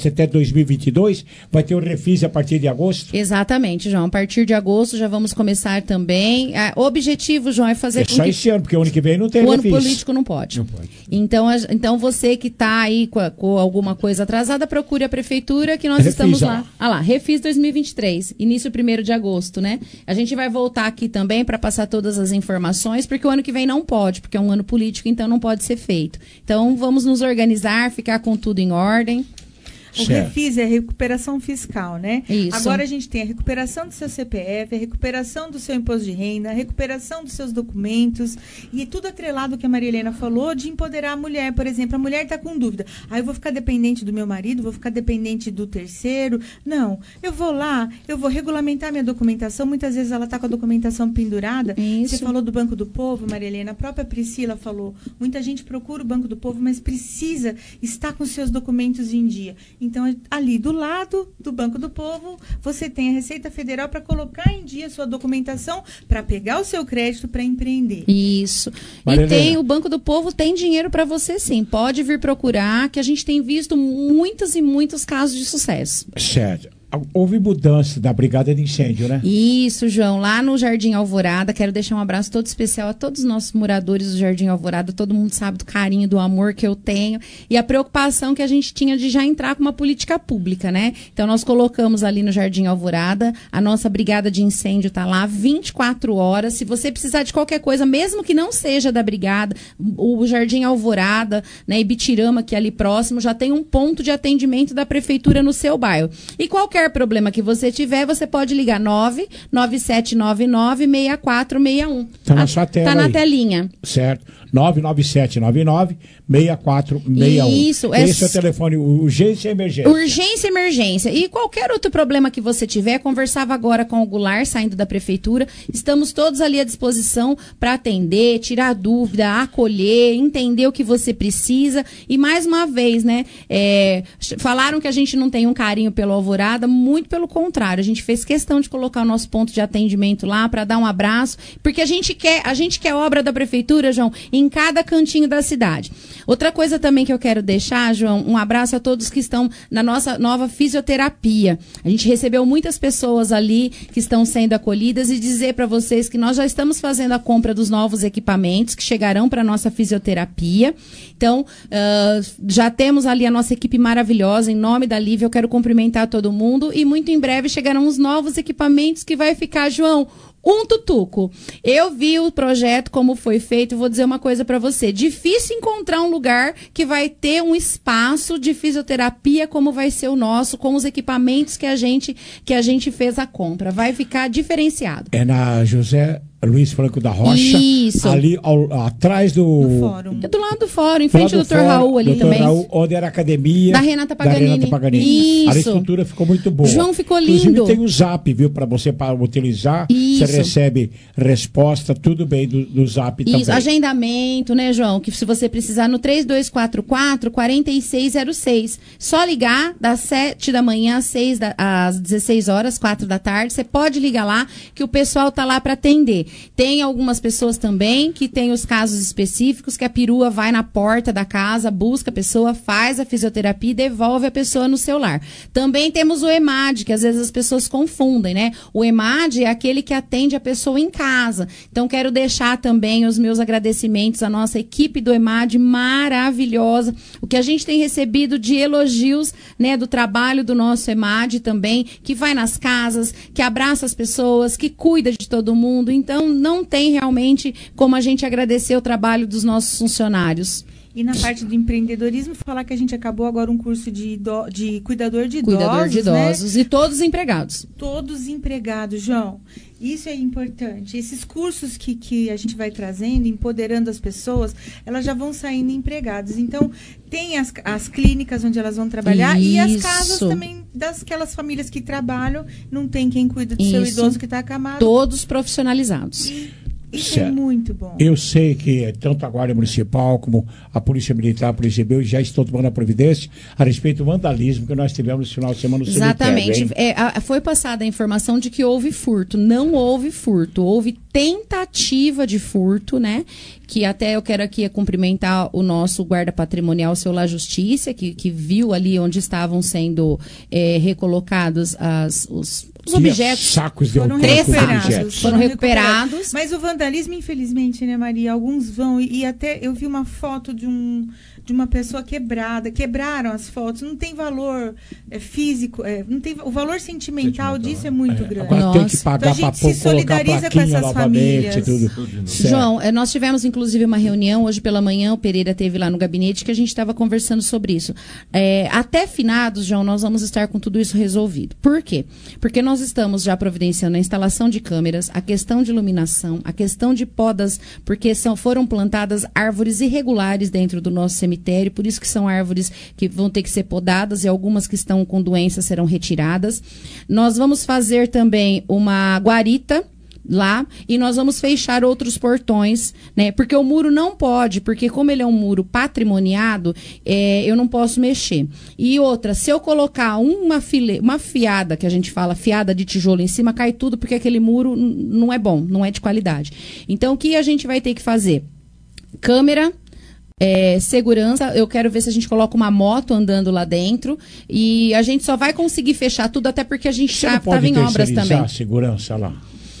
negócio até dois mil e vinte e dois, vai ter o refis a partir de agosto? Exatamente, João. A partir de agosto já vamos começar também. Ah, o objetivo, João, é fazer É com só que... esse ano, porque o ano que vem não tem O refis. ano político não pode. Não pode. Então, a- então você que está aí com, a- com alguma coisa atrasada, procure a prefeitura que nós Refis, estamos ó. lá. Ah lá, Refis dois mil e vinte e três, início primeiro de agosto, né? A gente vai voltar aqui também para passar todas as informações, porque o ano que vem não pode, porque é um ano político, então não pode ser feito. Então vamos nos organizar, ficar com tudo em ordem. O refis é recuperação fiscal, né? Isso. Agora a gente tem a recuperação do seu C P F, a recuperação do seu imposto de renda, a recuperação dos seus documentos e tudo atrelado que a Maria Helena falou de empoderar a mulher. Por exemplo, a mulher está com dúvida. Ah, eu vou ficar dependente do meu marido, vou ficar dependente do terceiro. Não, eu vou lá, eu vou regulamentar minha documentação. Muitas vezes ela está com a documentação pendurada. Isso. Você falou do Banco do Povo, Maria Helena. A própria Priscila falou. Muita gente procura o Banco do Povo, mas precisa estar com seus documentos em dia. Então, ali do lado do Banco do Povo, você tem a Receita Federal para colocar em dia a sua documentação para pegar o seu crédito para empreender. Isso. Maria E tem Helena. o Banco do Povo tem dinheiro para você sim. Pode vir procurar, que a gente tem visto muitos e muitos casos de sucesso. Certo. Houve mudança da brigada de incêndio, né? Isso, João, lá no Jardim Alvorada, quero deixar um abraço todo especial a todos os nossos moradores do Jardim Alvorada, todo mundo sabe do carinho, do amor que eu tenho e a preocupação que a gente tinha de já entrar com uma política pública, né? Então nós colocamos ali no Jardim Alvorada, a nossa brigada de incêndio tá lá vinte e quatro horas, se você precisar de qualquer coisa, mesmo que não seja da brigada, o Jardim Alvorada, né, Ibitirama, que é ali próximo, já tem um ponto de atendimento da prefeitura no seu bairro. E qualquer problema que você tiver, você pode ligar nove nove sete nove nove seis quatro seis um. Tá na sua tela Tá na aí. telinha. Certo. nove nove sete nove nove seis quatro seis um. Isso, é Esse é o s- telefone urgência e emergência. Urgência e emergência. E qualquer outro problema que você tiver, conversava agora com o Goulart, saindo da prefeitura. Estamos todos ali à disposição para atender, tirar dúvida, acolher, entender o que você precisa. E mais uma vez, né? é, falaram que a gente não tem um carinho pelo Alvorada, muito pelo contrário. A gente fez questão de colocar o nosso ponto de atendimento lá para dar um abraço, porque a gente quer, a gente quer obra da prefeitura, João, em cada cantinho da cidade. Outra coisa também que eu quero deixar, João, um abraço a todos que estão na nossa nova fisioterapia. A gente recebeu muitas pessoas ali que estão sendo acolhidas e dizer para vocês que nós já estamos fazendo a compra dos novos equipamentos que chegarão para a nossa fisioterapia. Então, ah, já temos ali a nossa equipe maravilhosa. Em nome da Lívia, eu quero cumprimentar todo mundo e muito em breve chegarão os novos equipamentos que vai ficar, João, um tutuco. Eu vi o projeto, como foi feito, vou dizer uma coisa para você. Difícil encontrar um lugar que vai ter um espaço de fisioterapia como vai ser o nosso, com os equipamentos que a gente, que a gente fez a compra. Vai ficar diferenciado. É na José Luiz Franco da Rocha. Isso. Ali ao- atrás do... É do lado do fórum, em frente ao doutor Raul ali doutor também. Raul, onde era a academia Da Renata Paganini. Da Renata Paganini. A Isso. estrutura ficou muito boa. João, ficou Inclusive lindo. tem o zap, viu, para você para utilizar. Isso. Você recebe resposta, tudo bem do, do zap Isso, também. agendamento, né, João? Que se você precisar no três dois quatro quatro, quatro seis zero seis. Só ligar das sete da manhã às, seis da, às dezesseis horas, quatro da tarde. Você pode ligar lá, que o pessoal tá lá para atender. Tem algumas pessoas também que tem os casos específicos, que a perua vai na porta da casa, busca a pessoa, faz a fisioterapia e devolve a pessoa no seu lar. Também temos o EMAD, que às vezes as pessoas confundem, né? O EMAD é aquele que atende a pessoa em casa. Então, quero deixar também os meus agradecimentos à nossa equipe do EMAD maravilhosa. O que a gente tem recebido de elogios, né, do trabalho do nosso EMAD também, que vai nas casas, que abraça as pessoas, que cuida de todo mundo. Então, não tem realmente como a gente agradecer o trabalho dos nossos funcionários. E na parte do empreendedorismo, falar que a gente acabou agora um curso de, ido- de cuidador de idosos. Cuidador de né? idosos e todos empregados. Todos empregados, João. Isso é importante. Esses cursos que, que a gente vai trazendo, empoderando as pessoas, elas já vão saindo empregadas. Então, tem as, as clínicas onde elas vão trabalhar e as Isso. casas também das famílias que trabalham, não tem quem cuida do seu Isso. idoso que está acamado. Todos profissionalizados. Isso é Certo. muito bom. Eu sei que tanto a Guarda Municipal como a Polícia Militar, a Polícia Civil já estão tomando a providência a respeito do vandalismo que nós tivemos no final de semana no Exatamente. cemitério, hein? É, a- foi passada a informação de que houve furto. Não houve furto. Houve tentativa de furto, né? Que até eu quero aqui cumprimentar o nosso guarda patrimonial, o seu La Justiça, que, que viu ali onde estavam sendo é, recolocados as, os, os objetos. Sacos de Foram três recuperados. sacos foram recuperados. Mas o vandalismo, infelizmente, né, Maria? Alguns vão, e, e até eu vi uma foto de um... de uma pessoa quebrada, quebraram as fotos, não tem valor é, físico, é, não tem, o valor sentimental, sentimental disso é muito é, grande. Agora Nossa. tem que pagar então, a para gente se solidariza com essas famílias. Tudo. João, é, nós tivemos inclusive uma reunião, hoje pela manhã o Pereira teve lá no gabinete, que a gente estava conversando sobre isso. É, até finados, João, nós vamos estar com tudo isso resolvido. Por quê? Porque nós estamos já providenciando a instalação de câmeras, a questão de iluminação, a questão de podas, porque são, foram plantadas árvores irregulares dentro do nosso cemitério, por isso que são árvores que vão ter que ser podadas e algumas que estão com doenças serão retiradas. Nós vamos fazer também uma guarita lá e nós vamos fechar outros portões, né? Porque o muro não pode, porque como ele é um muro patrimoniado, é, eu não posso mexer. E outra, se eu colocar uma, file, uma fiada, que a gente fala, fiada de tijolo em cima, cai tudo porque aquele muro não é bom, não é de qualidade. Então, o que a gente vai ter que fazer? Câmera, É, segurança, eu quero ver se a gente coloca uma moto andando lá dentro e a gente só vai conseguir fechar tudo até porque a gente estava em obras também. A segurança lá.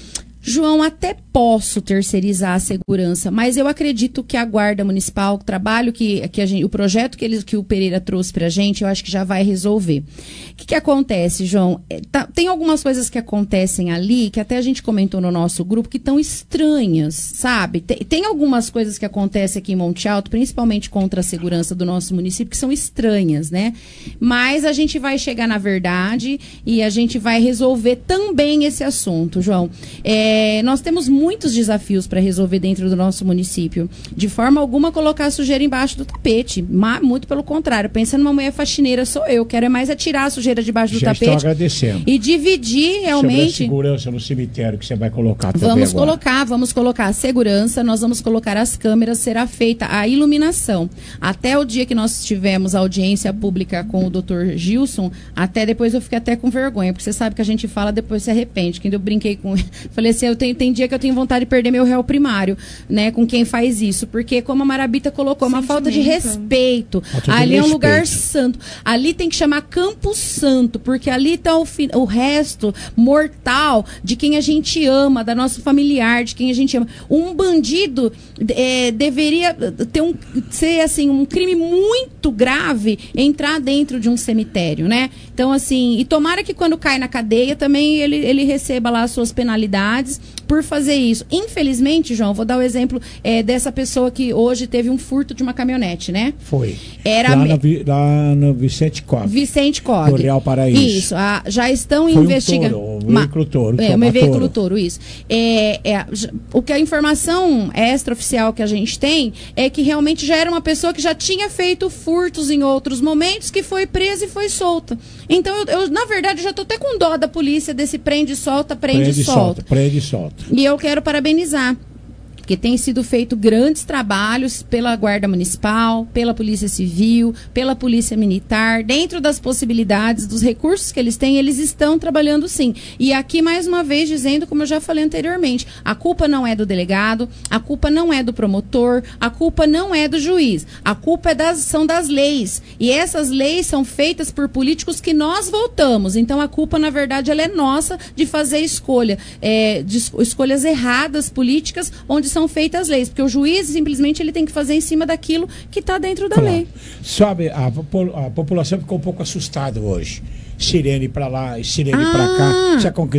João, até posso terceirizar a segurança, mas eu acredito que a Guarda Municipal, o trabalho que, que a gente, o projeto que, ele, que o Pereira trouxe pra gente, eu acho que já vai resolver. O que, que acontece, João? É, tá, tem algumas coisas que acontecem ali, que até a gente comentou no nosso grupo, que estão estranhas, sabe? Tem, tem algumas coisas que acontecem aqui em Monte Alto, principalmente contra a segurança do nosso município, que são estranhas, né? Mas a gente vai chegar na verdade e a gente vai resolver também esse assunto, João. É, É, nós temos muitos desafios para resolver dentro do nosso município. De forma alguma colocar a sujeira embaixo do tapete. Mas, muito pelo contrário. Pensando numa mulher faxineira, sou eu. Quero é mais é tirar a sujeira debaixo do Já tapete. Estou agradecendo. E dividir realmente. Sobre a segurança no cemitério que você vai colocar também Vamos agora. colocar, vamos colocar a segurança, nós vamos colocar as câmeras, será feita a iluminação. Até o dia que nós tivemos a audiência pública com o doutor Gilson, até depois eu fiquei até com vergonha, porque você sabe que a gente fala, depois se arrepende. Quando eu brinquei com ele, falei assim, eu tenho, tem dia que eu tenho vontade de perder meu réu primário, né, com quem faz isso, porque como a Marabita colocou, uma falta de respeito. Falta de ali respeito. é um lugar santo. Ali tem que chamar Campo Santo, porque ali está o, fi, o resto mortal de quem a gente ama, da nossa familiar, de quem a gente ama. Um bandido é, deveria ter um, ser assim, um crime muito grave entrar dentro de um cemitério, né? Então, assim, e tomara que quando cai na cadeia também ele, ele receba lá as suas penalidades por fazer isso. Infelizmente, João, vou dar o exemplo é, dessa pessoa que hoje teve um furto de uma caminhonete, né? Foi. Era lá, no, lá no Vicente Cog. Vicente Cog. Do Real Paraíso. Isso. A, já estão Foi investigando. Um touro, um veículo touro. É, um veículo touro, isso. É, é, o que a informação extraoficial que a gente tem é que realmente já era uma pessoa que já tinha feito furtos em outros momentos, que foi presa e foi solta. Então, eu, eu na verdade, já estou até com dó da polícia desse prende, solta, prende, prende solta. solta. Prende e solta. E eu quero parabenizar, porque tem sido feito grandes trabalhos pela Guarda Municipal, pela Polícia Civil, pela Polícia Militar, dentro das possibilidades, dos recursos que eles têm, eles estão trabalhando sim. E aqui, mais uma vez, dizendo, como eu já falei anteriormente, a culpa não é do delegado, a culpa não é do promotor, a culpa não é do juiz, a culpa é das, são das leis. E essas leis são feitas por políticos que nós votamos. Então, a culpa, na verdade, ela é nossa de fazer escolha, é, de escolhas erradas políticas, onde são feitas as leis, porque o juiz simplesmente ele tem que fazer em cima daquilo que está dentro da claro. lei. Sabe, a, a população ficou um pouco assustada hoje. Sirene para lá, sirene ah. para cá.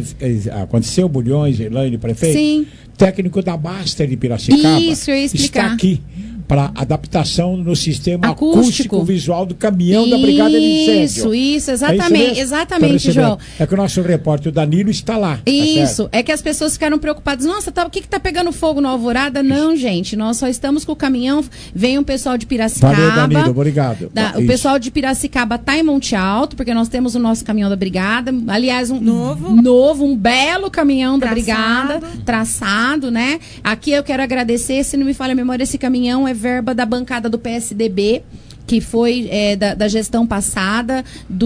Já aconteceu, Bulhões, Elaine, prefeito? Sim. Técnico da Baster de Piracicaba. Isso, eu ia explicar. Está aqui para adaptação no sistema acústico, acústico visual do caminhão isso, da Brigada de Incêndio. Isso, isso, exatamente, é isso exatamente, João. É que o nosso repórter, o Danilo, está lá. Isso, tá é que as pessoas ficaram preocupadas. Nossa, tá, o que está pegando fogo no Alvorada? Isso. Não, gente, nós só estamos com o caminhão. Vem um pessoal de Piracicaba. Valeu, Danilo, obrigado. Da, o pessoal de Piracicaba está em Monte Alto, porque nós temos o nosso caminhão da Brigada. Aliás, um novo, novo um belo caminhão traçado. da Brigada, traçado, né? Aqui eu quero agradecer, se não me falha a memória, esse caminhão é verba da bancada do P S D B, que foi é, da, da gestão passada do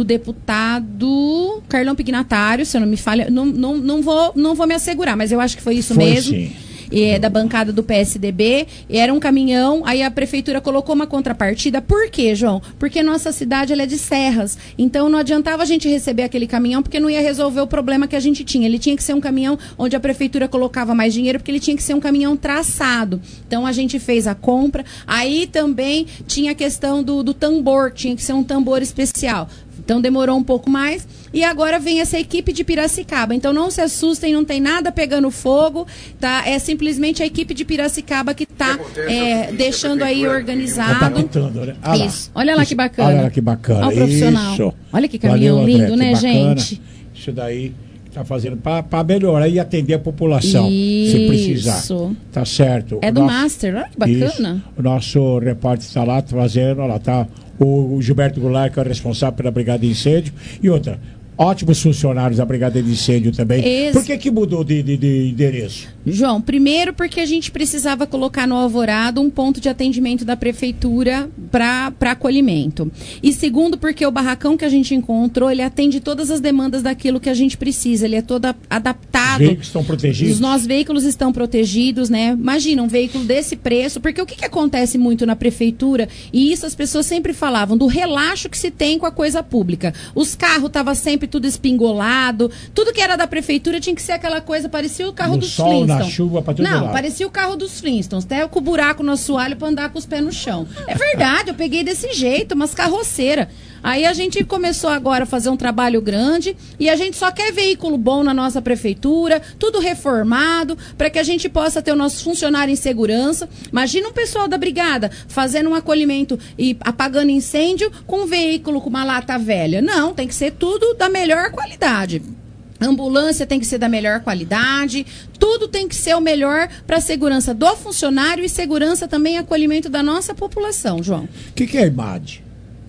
deputado Carlão Pignatário, se eu não me falha, não, não, não, vou, não vou me assegurar, mas eu acho que foi isso Foi, mesmo. sim. É, da bancada do P S D B, era um caminhão, aí a prefeitura colocou uma contrapartida. Por quê, João? Porque nossa cidade ela é de serras, então não adiantava a gente receber aquele caminhão, porque não ia resolver o problema que a gente tinha. Ele tinha que ser um caminhão onde a prefeitura colocava mais dinheiro, porque ele tinha que ser um caminhão traçado. Então a gente fez a compra. Aí também tinha a questão do, do tambor, tinha que ser um tambor especial. Então demorou um pouco mais. E agora vem essa equipe de Piracicaba. Então não se assustem, não tem nada pegando fogo, tá? É simplesmente a equipe de Piracicaba que está é, deixando aí organizado. Tá pintando, né? Ah, Isso. Olha lá que bacana. Olha lá que bacana. Olha o profissional. Isso. Olha que caminhão Valeu, André, lindo, que né, bacana. gente? Isso daí está fazendo para melhorar e atender a população, Isso. se precisar. Tá certo. É O do nosso- Master, olha que bacana. Isso. O nosso repórter está lá fazendo, olha lá, tá o, o Gilberto Goulart, que é o responsável pela Brigada de Incêndio. E outra, ótimos funcionários da Brigada de Incêndio também. Ex- Por que que mudou de, de, de endereço? João, primeiro porque a gente precisava colocar no Alvorada um ponto de atendimento da prefeitura para acolhimento. E segundo porque o barracão que a gente encontrou, ele atende todas as demandas daquilo que a gente precisa. Ele é todo a- Os adaptado. veículos estão protegidos? Os nossos veículos estão protegidos, né? Imagina um veículo desse preço, porque o que, que acontece muito na prefeitura, e isso as pessoas sempre falavam, do relaxo que se tem com a coisa pública. Os carros estavam sempre tudo espingolado, tudo que era da prefeitura tinha que ser aquela coisa, parecia o carro No dos sol, na Flintstones. chuva, pra todo Não, lado. parecia o carro dos Flintstones, até com o buraco no assoalho para andar com os pés no chão. É verdade, eu peguei desse jeito, umas carroceiras. Aí a gente começou agora a fazer um trabalho grande e a gente só quer veículo bom na nossa prefeitura, tudo reformado, para que a gente possa ter o nosso funcionário em segurança. Imagina um pessoal da brigada fazendo um acolhimento e apagando incêndio com um veículo com uma lata velha. Não, tem que ser tudo da melhor qualidade. Ambulância tem que ser da melhor qualidade, tudo tem que ser o melhor para a segurança do funcionário e segurança também e acolhimento da nossa população, João. O que, que é EMAD?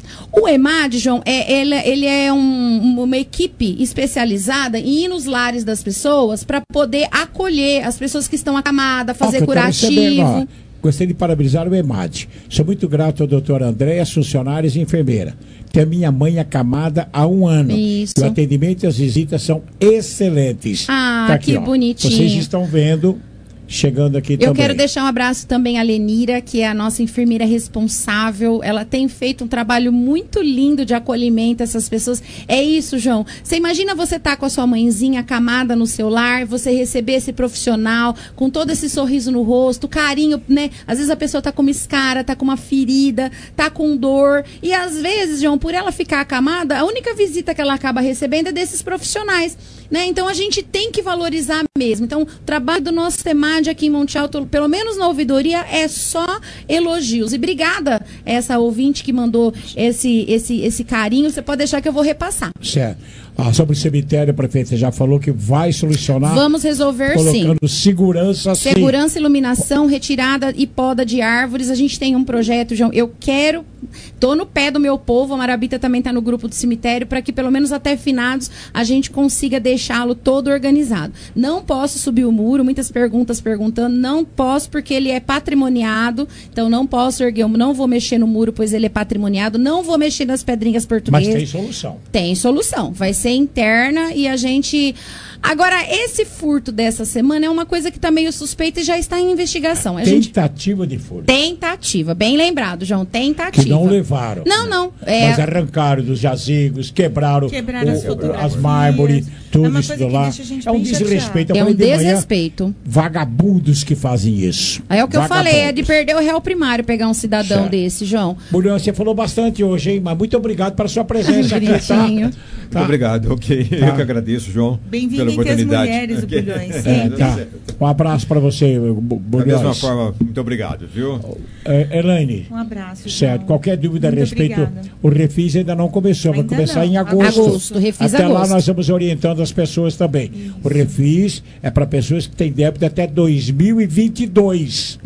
O EMAD, João, é, ele, ele é um- uma equipe especializada em ir nos lares das pessoas para poder acolher as pessoas que estão acamadas, Ó, fazer que eu tô recebendo, ó, curativo. Gostei de parabenizar o EMAD. Sou muito grato ao doutor André, às funcionárias e enfermeira. Tem a minha mãe acamada há um ano. Isso. E o atendimento e as visitas são excelentes. Ah, Tá aqui, que ó. bonitinho. Vocês estão vendo, chegando aqui Eu também. quero deixar um abraço também à Lenira, que é a nossa enfermeira responsável. Ela tem feito um trabalho muito lindo de acolhimento a essas pessoas. É isso, João. Você imagina você estar com a sua mãezinha acamada no seu lar, você receber esse profissional com todo esse sorriso no rosto, carinho, né? Às vezes a pessoa tá com uma escara, tá com uma ferida, tá com dor. E às vezes, João, por ela ficar acamada, a única visita que ela acaba recebendo é desses profissionais. Né? Então a gente tem que valorizar mesmo. Então o trabalho do nosso TEMAD aqui em Monte Alto, pelo menos na ouvidoria, é só elogios. E obrigada essa ouvinte que mandou esse, esse, esse carinho. Você pode deixar que eu vou repassar. Certo. Ah, sobre o cemitério, a prefeita já falou que vai solucionar. Vamos resolver, sim. Colocando segurança, sim. Segurança, iluminação, retirada e poda de árvores. A gente tem um projeto, João. Eu quero, tô no pé do meu povo, a Marabita também está no grupo do cemitério, para que pelo menos até finados a gente consiga deixá-lo todo organizado. Não posso subir o muro, muitas perguntas perguntando, não posso porque ele é patrimoniado, então não posso erguer, não vou mexer no muro, pois ele é patrimoniado, não vou mexer nas pedrinhas portuguesas. Mas tem solução. Tem solução. Vai ser interna e a gente... Agora, esse furto dessa semana é uma coisa que está meio suspeita e já está em investigação. A gente... Tentativa de furto. Tentativa. Bem lembrado, João. Tentativa. Que não levaram. Não, não. É... Mas arrancaram dos jazigos, quebraram, Quebraram o- as o- fotografias. as mármores, É tudo uma isso coisa do que lá. deixa a gente É um bem desrespeito. Eu É falei um de manhã, desrespeito. vagabundos que fazem isso. Aí é o que eu falei, é de Vagabundos. perder o réu primário pegar um cidadão Certo. desse, João. Bulhão, você falou bastante hoje, hein? Mas muito obrigado pela sua presença aqui, tá? Bonitinho. Tá. Muito obrigado, ok. Tá. Eu que agradeço, João. Bem-vindo pela entre as oportunidade. mulheres, o Ok. Bulhões. É, Sempre. Tá. Um abraço para você, Bu- Da mesma Bulhões. forma, muito obrigado, viu? É, Elaine. Um abraço. Certo. João. Qualquer dúvida a Muito respeito, obrigada. o Refis ainda não começou, vai Ainda começar não. em agosto. Agosto, Refis Até lá agosto. nós vamos orientando as pessoas também. O Refis é para pessoas que têm débito até dois mil e vinte e dois.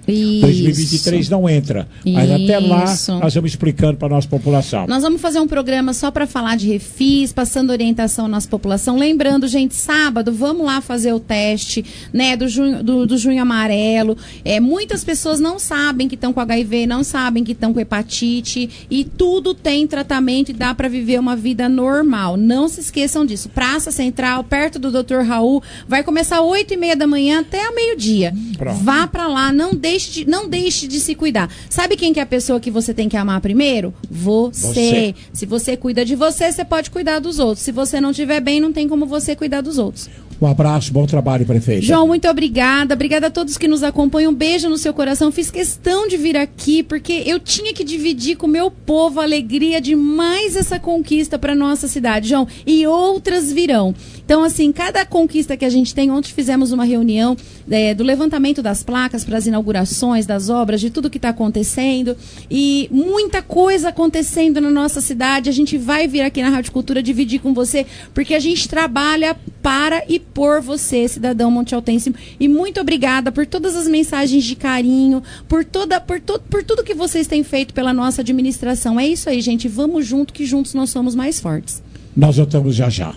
Isso. dois mil e vinte e três não entra. Mas até lá, Isso. nós vamos explicando para a nossa população. Nós vamos fazer um programa só para falar de refis, passando orientação à nossa população. Lembrando, gente, sábado, vamos lá fazer o teste, né, do junho, do, do junho amarelo. É, muitas pessoas não sabem que estão com H I V, não sabem que estão com hepatite, e tudo tem tratamento e dá para viver uma vida normal. Não se esqueçam disso. Praça Central, perto do doutor Raul, vai começar às oito e meia da manhã até ao meio-dia. Vá para lá, não deixe De, não deixe de se cuidar. Sabe quem que é a pessoa que você tem que amar primeiro? Você. você. Se você cuida de você, você pode cuidar dos outros. Se você não estiver bem, não tem como você cuidar dos outros. Um abraço, bom trabalho, prefeito. João, muito obrigada. Obrigada a todos que nos acompanham. Um beijo no seu coração. Fiz questão de vir aqui porque eu tinha que dividir com o meu povo a alegria de mais essa conquista para nossa cidade, João. E outras virão. Então, assim, cada conquista que a gente tem, ontem fizemos uma reunião é, do levantamento das placas para as inaugurações das obras, de tudo que está acontecendo, e muita coisa acontecendo na nossa cidade. A gente vai vir aqui na Rádio Cultura dividir com você, porque a gente trabalha para e por você, cidadão montealtense. E muito obrigada por todas as mensagens de carinho, por, toda, por, to, por tudo que vocês têm feito pela nossa administração. É isso aí, gente. Vamos junto, que juntos nós somos mais fortes. Nós voltamos já já.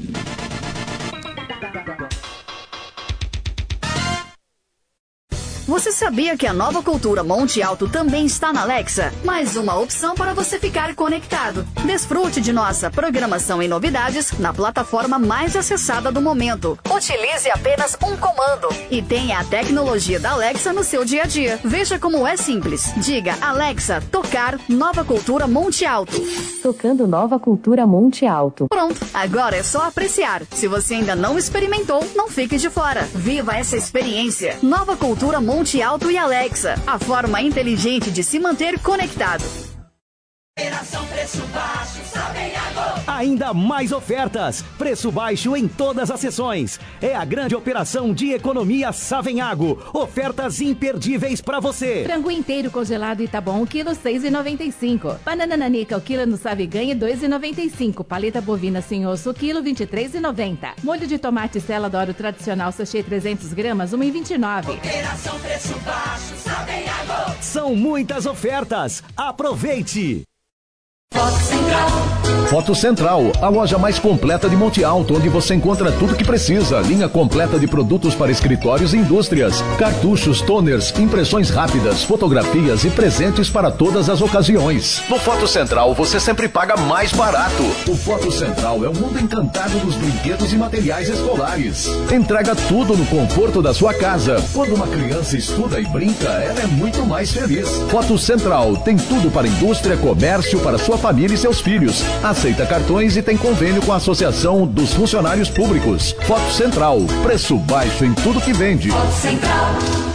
Você sabia que a Nova Cultura Monte Alto também está na Alexa? Mais uma opção para você ficar conectado. Desfrute de nossa programação e novidades na plataforma mais acessada do momento. Utilize apenas um comando e tenha a tecnologia da Alexa no seu dia a dia. Veja como é simples. Diga, Alexa, tocar Nova Cultura Monte Alto. Tocando Nova Cultura Monte Alto. Pronto, agora é só apreciar. Se você ainda não experimentou, não fique de fora. Viva essa experiência. Nova Cultura Monte Monte Alto e Alexa, a forma inteligente de se manter conectado. Operação Preço Baixo, Savenhago. Ainda mais ofertas, preço baixo em todas as sessões. É a grande operação de economia Savenhago. Ofertas imperdíveis para você. Frango inteiro congelado Itabom, quilo seis reais e noventa e cinco centavos. Banana nanica, o quilo no Saviganha, dois reais e noventa e cinco centavos. Paleta bovina sem osso, quilo vinte e três reais e noventa centavos. Molho de tomate Stella Doro tradicional sachê trezentos gramas, um real e vinte e nove centavos. Operação Preço Baixo, Savenhago. São muitas ofertas. Aproveite! Foto Central. Foto Central, a loja mais completa de Monte Alto, onde você encontra tudo que precisa. Linha completa de produtos para escritórios e indústrias. Cartuchos, toners, impressões rápidas, fotografias e presentes para todas as ocasiões. No Foto Central, você sempre paga mais barato. O Foto Central é o mundo encantado dos brinquedos e materiais escolares. Entrega tudo no conforto da sua casa. Quando uma criança estuda e brinca, ela é muito mais feliz. Foto Central tem tudo para indústria, comércio, para sua família e seus filhos. Aceita cartões e tem convênio com a Associação dos Funcionários Públicos. Foto Central, preço baixo em tudo que vende. Foto Central.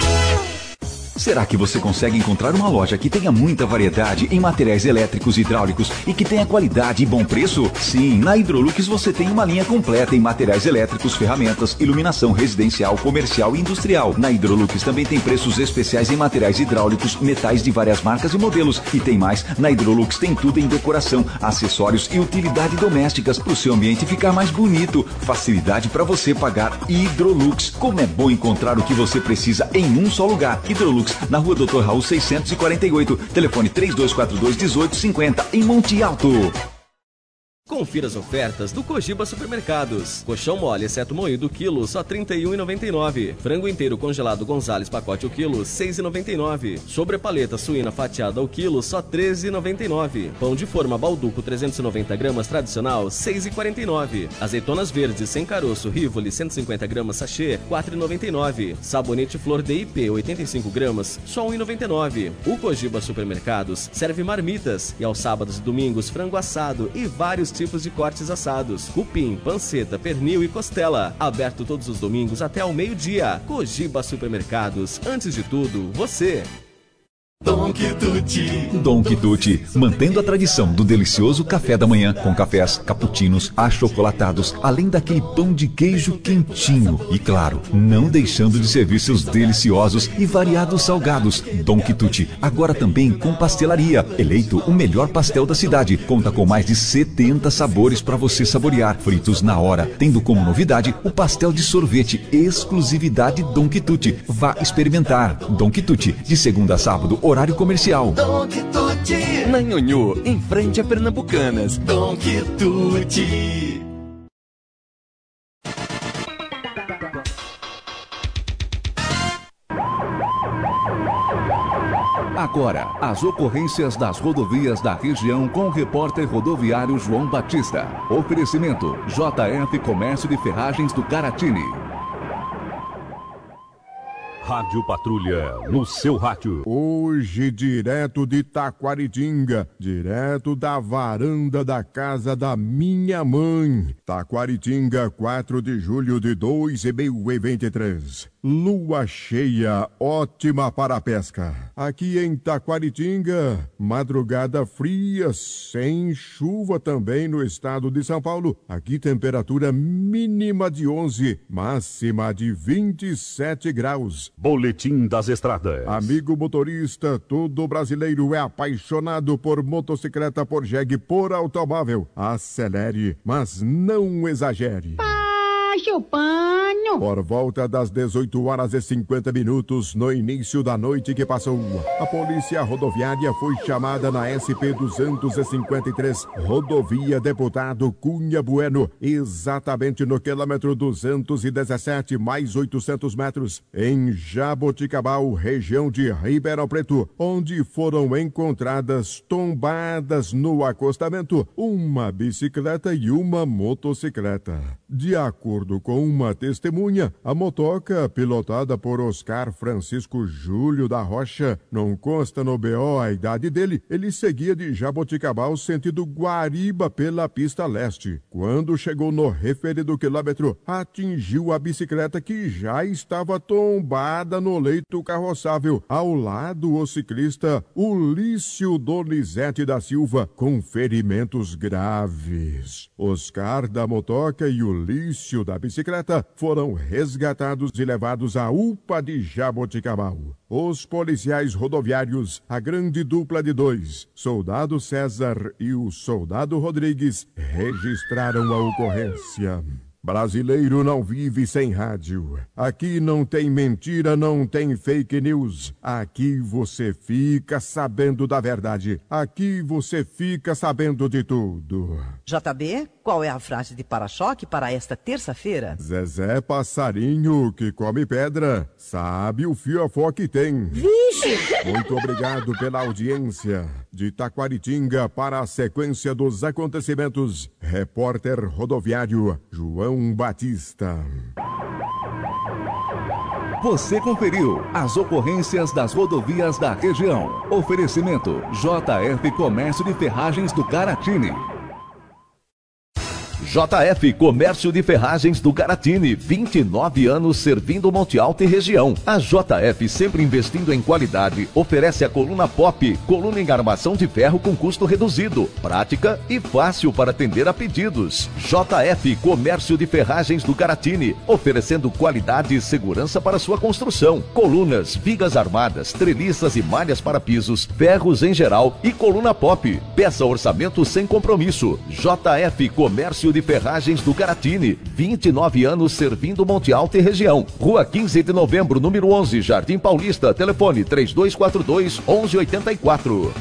Será que você consegue encontrar uma loja que tenha muita variedade em materiais elétricos e hidráulicos e que tenha qualidade e bom preço? Sim, na Hidrolux você tem uma linha completa em materiais elétricos, ferramentas, iluminação residencial, comercial e industrial. Na Hidrolux também tem preços especiais em materiais hidráulicos, metais de várias marcas e modelos. E tem mais, na Hidrolux tem tudo em decoração, acessórios e utilidade domésticas para o seu ambiente ficar mais bonito. Facilidade para você pagar. Hidrolux. Como é bom encontrar o que você precisa em um só lugar. Hidrolux, na rua doutor Raul seiscentos e quarenta e oito, telefone três dois quatro dois, um oito cinco zero, em Monte Alto. Confira as ofertas do Cogiba Supermercados. Colchão mole, exceto moído, quilo, só trinta e um reais e noventa e nove centavos. Frango inteiro congelado Gonzales, pacote o quilo, seis reais e noventa e nove centavos. Sobrepaleta suína fatiada ao quilo, só treze reais e noventa e nove centavos. Pão de forma Balduco trezentos e noventa gramas tradicional, seis reais e quarenta e nove centavos. Azeitonas verdes sem caroço Rivoli cento e cinquenta gramas sachê, quatro reais e noventa e nove centavos. Sabonete Flor D I P oitenta e cinco gramas, só um real e noventa e nove centavos. O Cogiba Supermercados serve marmitas e aos sábados e domingos frango assado e vários tipos de cortes assados, cupim, panceta, pernil e costela. Aberto todos os domingos até ao meio-dia. Cogiba Supermercados. Antes de tudo, você. Don Quituti. Don Quituti, mantendo a tradição do delicioso café da manhã, com cafés, cappuccinos, achocolatados, além daquele pão de queijo quentinho. E claro, não deixando de servir seus deliciosos e variados salgados. Don Quituti, agora também com pastelaria. Eleito o melhor pastel da cidade. Conta com mais de setenta sabores para você saborear, fritos na hora. Tendo como novidade o pastel de sorvete, exclusividade Don Quituti. Vá experimentar. Don Quituti, de segunda a sábado, horário comercial. Don Quituti. Na Nhonhô, em frente a Pernambucanas. Don Quituti. Agora, as ocorrências das rodovias da região com o repórter rodoviário João Batista. Oferecimento J F Comércio de Ferragens do Caratini. Rádio Patrulha, no seu rádio. Hoje, direto de Taquaritinga, direto da varanda da casa da minha mãe. Taquaritinga, quatro de julho de dois mil e vinte e três. Lua cheia, ótima para a pesca. Aqui em Taquaritinga, madrugada fria, sem chuva também no estado de São Paulo. Aqui temperatura mínima de onze, máxima de vinte e sete graus. Boletim das Estradas. Amigo motorista, todo brasileiro é apaixonado por motocicleta, por jegue, por automóvel. Acelere, mas não exagere. Baixe o pano. Por volta das dezoito horas e cinquenta minutos, no início da noite que passou, a polícia rodoviária foi chamada na S P duzentos e cinquenta e três, rodovia Deputado Cunha Bueno, exatamente no quilômetro duzentos e dezessete mais oitocentos metros, em Jaboticabal, região de Ribeirão Preto, onde foram encontradas tombadas no acostamento uma bicicleta e uma motocicleta. De acordo com uma testemunha, a motoca, pilotada por Oscar Francisco Júlio da Rocha, não consta no B O a idade dele, ele seguia de Jaboticabal sentido Guariba pela pista leste. Quando chegou no referido quilômetro, atingiu a bicicleta que já estava tombada no leito carroçável. Ao lado, o ciclista Ulício Donizete da Silva, com ferimentos graves. Oscar da motoca e Ulício da bicicleta foram resgatados e levados à U P A de Jaboticabal. Os policiais rodoviários, a grande dupla de dois, Soldado César e o Soldado Rodrigues, registraram a ocorrência. Brasileiro não vive sem rádio. Aqui não tem mentira, não tem fake news. Aqui você fica sabendo da verdade. Aqui você fica sabendo de tudo. J B, qual é a frase de para-choque para esta terça-feira? Zezé Passarinho, que come pedra, sabe o fiofó que tem. Vixe! Muito obrigado pela audiência. De Taquaritinga para a sequência dos acontecimentos, repórter rodoviário João Batista. Você conferiu as ocorrências das rodovias da região. Oferecimento J F Comércio de Ferragens do Caratini. J F Comércio de Ferragens do Caratini, vinte e nove anos servindo Monte Alto e região. A J F, sempre investindo em qualidade, oferece a coluna Pop, coluna em armação de ferro com custo reduzido, prática e fácil para atender a pedidos. J F Comércio de Ferragens do Caratini, oferecendo qualidade e segurança para sua construção. Colunas, vigas armadas, treliças e malhas para pisos, ferros em geral e coluna Pop. Peça orçamento sem compromisso. J F Comércio de Ferragens do Caratini, vinte e nove anos servindo Monte Alto e região. Rua quinze de novembro, número onze, Jardim Paulista. Telefone três dois quatro dois, onze oitenta e quatro.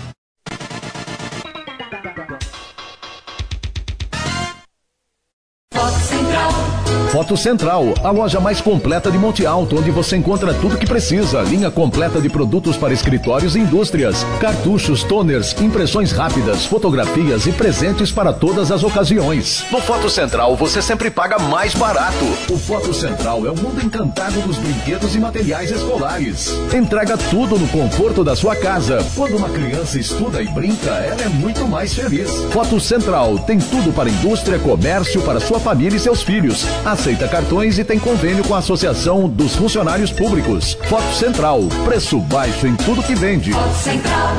Foto Central, a loja mais completa de Monte Alto, onde você encontra tudo que precisa. Linha completa de produtos para escritórios e indústrias, cartuchos, toners, impressões rápidas, fotografias e presentes para todas as ocasiões. No Foto Central, você sempre paga mais barato. O Foto Central é o mundo encantado dos brinquedos e materiais escolares. Entrega tudo no conforto da sua casa. Quando uma criança estuda e brinca, ela é muito mais feliz. Foto Central tem tudo para indústria, comércio, para sua família e seus filhos. As aceita cartões e tem convênio com a Associação dos Funcionários Públicos. Foto Central, preço baixo em tudo que vende. Foto Central.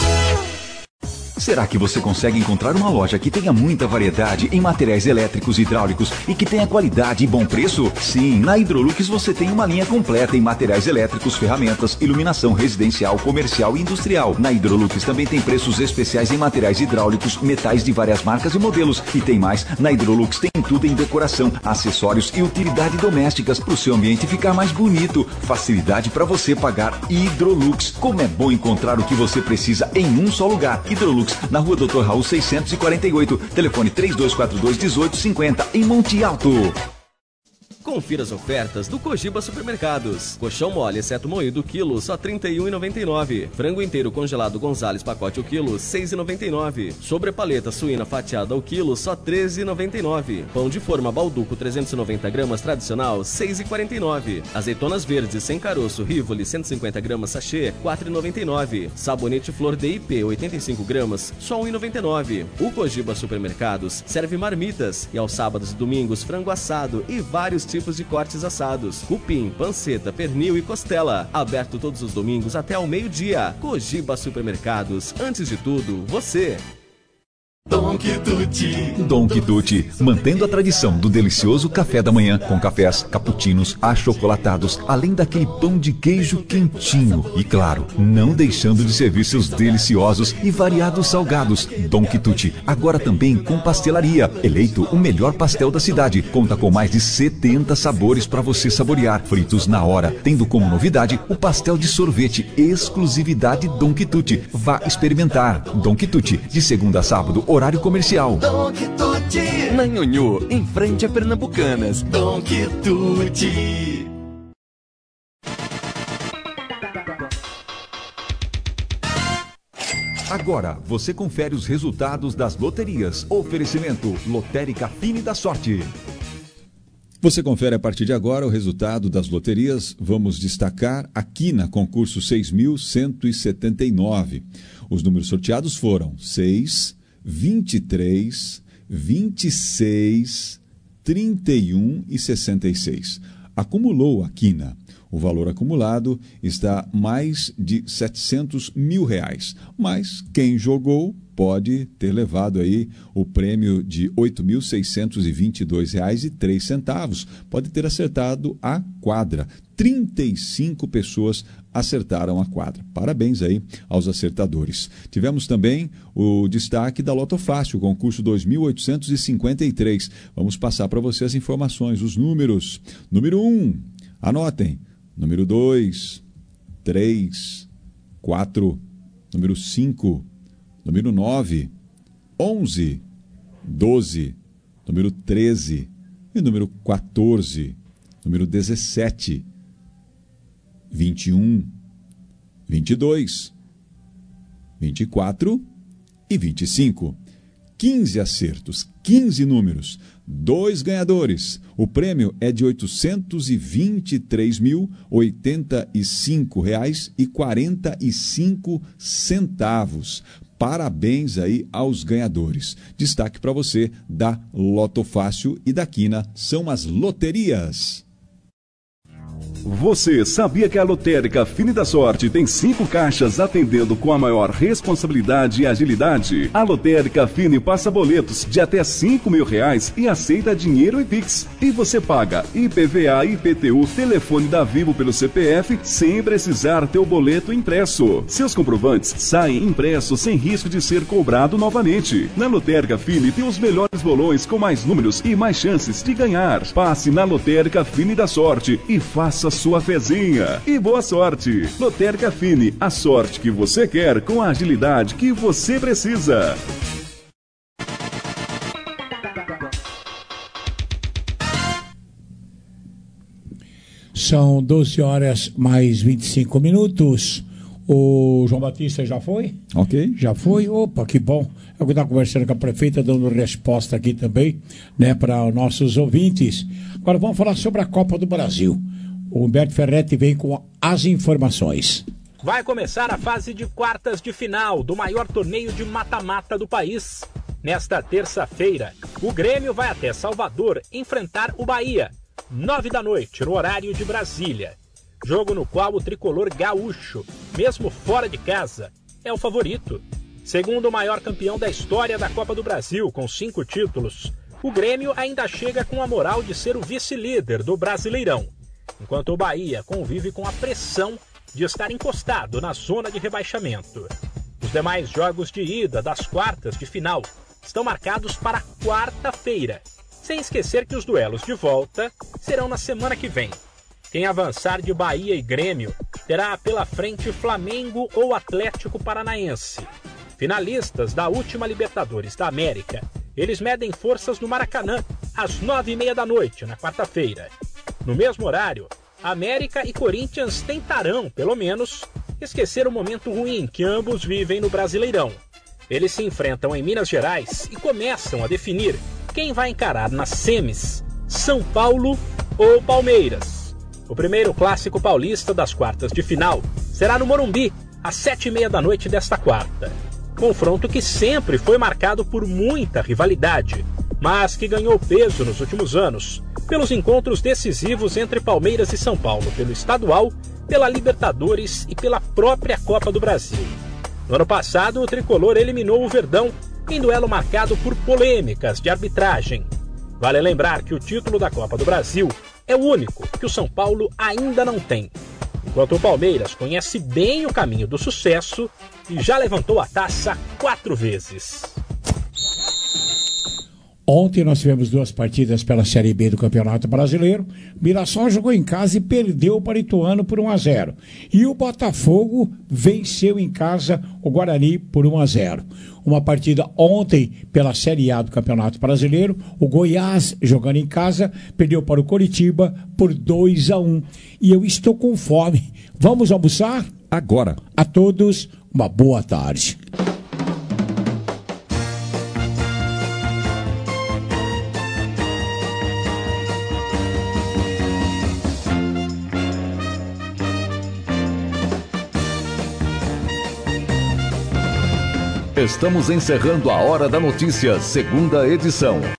Será que você consegue encontrar uma loja que tenha muita variedade em materiais elétricos e hidráulicos e que tenha qualidade e bom preço? Sim, na Hidrolux você tem uma linha completa em materiais elétricos, ferramentas, iluminação residencial, comercial e industrial. Na Hidrolux também tem preços especiais em materiais hidráulicos, metais de várias marcas e modelos. E tem mais, na Hidrolux tem tudo em decoração, acessórios e utilidade domésticas para o seu ambiente ficar mais bonito. Facilidade para você pagar Hidrolux. Como é bom encontrar o que você precisa em um só lugar. Hidrolux, na rua doutor Raul seiscentos e quarenta e oito, telefone três dois quatro dois, um oito cinco zero, em Monte Alto. Confira as ofertas do Cogiba Supermercados. Colchão mole, exceto moído, quilo, só trinta e um reais e noventa e nove centavos. Frango inteiro congelado Gonzales, pacote o quilo, seis reais e noventa e nove centavos. Sobrepaleta suína fatiada ao quilo, só treze reais e noventa e nove centavos. Pão de forma Balduco trezentos e noventa gramas tradicional, seis reais e quarenta e nove centavos. Azeitonas verdes sem caroço Rivoli cento e cinquenta gramas sachê, quatro reais e noventa e nove centavos. Sabonete Flor D I P oitenta e cinco gramas, só um real e noventa e nove centavos. O Cogiba Supermercados serve marmitas e aos sábados e domingos frango assado e vários tipos de cortes assados, cupim, panceta, pernil e costela. Aberto todos os domingos até ao meio-dia. Cogiba Supermercados. Antes de tudo, você. Don Quituti. Don Quituti, mantendo a tradição do delicioso café da manhã, com cafés, cappuccinos, achocolatados, além daquele pão de queijo quentinho. E claro, não deixando de servir seus deliciosos e variados salgados. Don Quituti, agora também com pastelaria. Eleito o melhor pastel da cidade. Conta com mais de setenta sabores para você saborear, fritos na hora, tendo como novidade o pastel de sorvete, exclusividade Don Quituti. Vá experimentar. Don Quituti, de segunda a sábado, horário comercial. Don Quituti. Na Nhonhô, em frente a Pernambucanas. Don Quituti. Agora, você confere os resultados das loterias. Oferecimento Lotérica Fine da Sorte. Você confere a partir de agora o resultado das loterias. Vamos destacar aqui na concurso seis mil cento e setenta e nove. Os números sorteados foram seis, vinte e três, vinte e seis, trinta e um e sessenta e seis. Acumulou a quina. O valor acumulado está mais de setecentos mil reais. Mas quem jogou pode ter levado aí o prêmio de oito mil seiscentos e vinte e dois reais e três centavos. Pode ter acertado a quadra. trinta e cinco pessoas acertaram a quadra. Parabéns aí aos acertadores. Tivemos também o destaque da Loto Fácil, concurso dois mil oitocentos e cinquenta e três. Vamos passar para você as informações, os números. Número um, anotem. Número dois, três, quatro, número cinco, número nove, onze, doze, número treze e número quatorze, número dezessete, vinte e um, vinte e dois, vinte e quatro e vinte e cinco. quinze acertos, quinze números, dois ganhadores. O prêmio é de oitocentos e vinte e três mil, oitenta e cinco reais e quarenta e cinco centavos. Parabéns aí aos ganhadores. Destaque para você da Loto Fácil e da Quina são as loterias. Você sabia que a Lotérica Fine da Sorte tem cinco caixas atendendo com a maior responsabilidade e agilidade? A Lotérica Fine passa boletos de até cinco mil reais e aceita dinheiro e Pix. E você paga I P V A, I P T U, telefone da Vivo pelo C P F sem precisar ter o boleto impresso. Seus comprovantes saem impressos sem risco de ser cobrado novamente. Na Lotérica Fine tem os melhores bolões com mais números e mais chances de ganhar. Passe na Lotérica Fine da Sorte e faça sua fezinha. E boa sorte! Lotérica Fine, a sorte que você quer com a agilidade que você precisa. São doze horas mais vinte e cinco minutos. O João Batista já foi? Ok. Já foi? Opa, que bom. Eu estava conversando com a prefeita, dando resposta aqui também, né, para os nossos ouvintes. Agora vamos falar sobre a Copa do Brasil. O Humberto Ferretti vem com as informações. Vai começar a fase de quartas de final do maior torneio de mata-mata do país. Nesta terça-feira, o Grêmio vai até Salvador enfrentar o Bahia, nove da noite, no horário de Brasília. Jogo no qual o tricolor gaúcho, mesmo fora de casa, é o favorito. Segundo o maior campeão da história da Copa do Brasil, com cinco títulos, o Grêmio ainda chega com a moral de ser o vice-líder do Brasileirão, enquanto o Bahia convive com a pressão de estar encostado na zona de rebaixamento. Os demais jogos de ida das quartas de final estão marcados para quarta-feira, sem esquecer que os duelos de volta serão na semana que vem. Quem avançar de Bahia e Grêmio terá pela frente Flamengo ou Atlético Paranaense. Finalistas da última Libertadores da América, eles medem forças no Maracanã, às nove e meia da noite, na quarta-feira. No mesmo horário, América e Corinthians tentarão, pelo menos, esquecer o momento ruim que ambos vivem no Brasileirão. Eles se enfrentam em Minas Gerais e começam a definir quem vai encarar nas semis, São Paulo ou Palmeiras. O primeiro clássico paulista das quartas de final será no Morumbi, às sete e meia da noite desta quarta. Confronto que sempre foi marcado por muita rivalidade, mas que ganhou peso nos últimos anos, pelos encontros decisivos entre Palmeiras e São Paulo pelo estadual, pela Libertadores e pela própria Copa do Brasil. No ano passado, o tricolor eliminou o Verdão em duelo marcado por polêmicas de arbitragem. Vale lembrar que o título da Copa do Brasil é o único que o São Paulo ainda não tem, enquanto o Palmeiras conhece bem o caminho do sucesso e já levantou a taça quatro vezes. Ontem nós tivemos duas partidas pela Série B do Campeonato Brasileiro. Mirassol jogou em casa e perdeu para o Ituano por um a zero. E o Botafogo venceu em casa o Guarani por um a zero. Uma partida ontem pela Série A do Campeonato Brasileiro. O Goiás, jogando em casa, perdeu para o Coritiba por dois a um. E eu estou com fome. Vamos almoçar? Agora. A todos, uma boa tarde. Estamos encerrando a Hora da Notícia, segunda edição.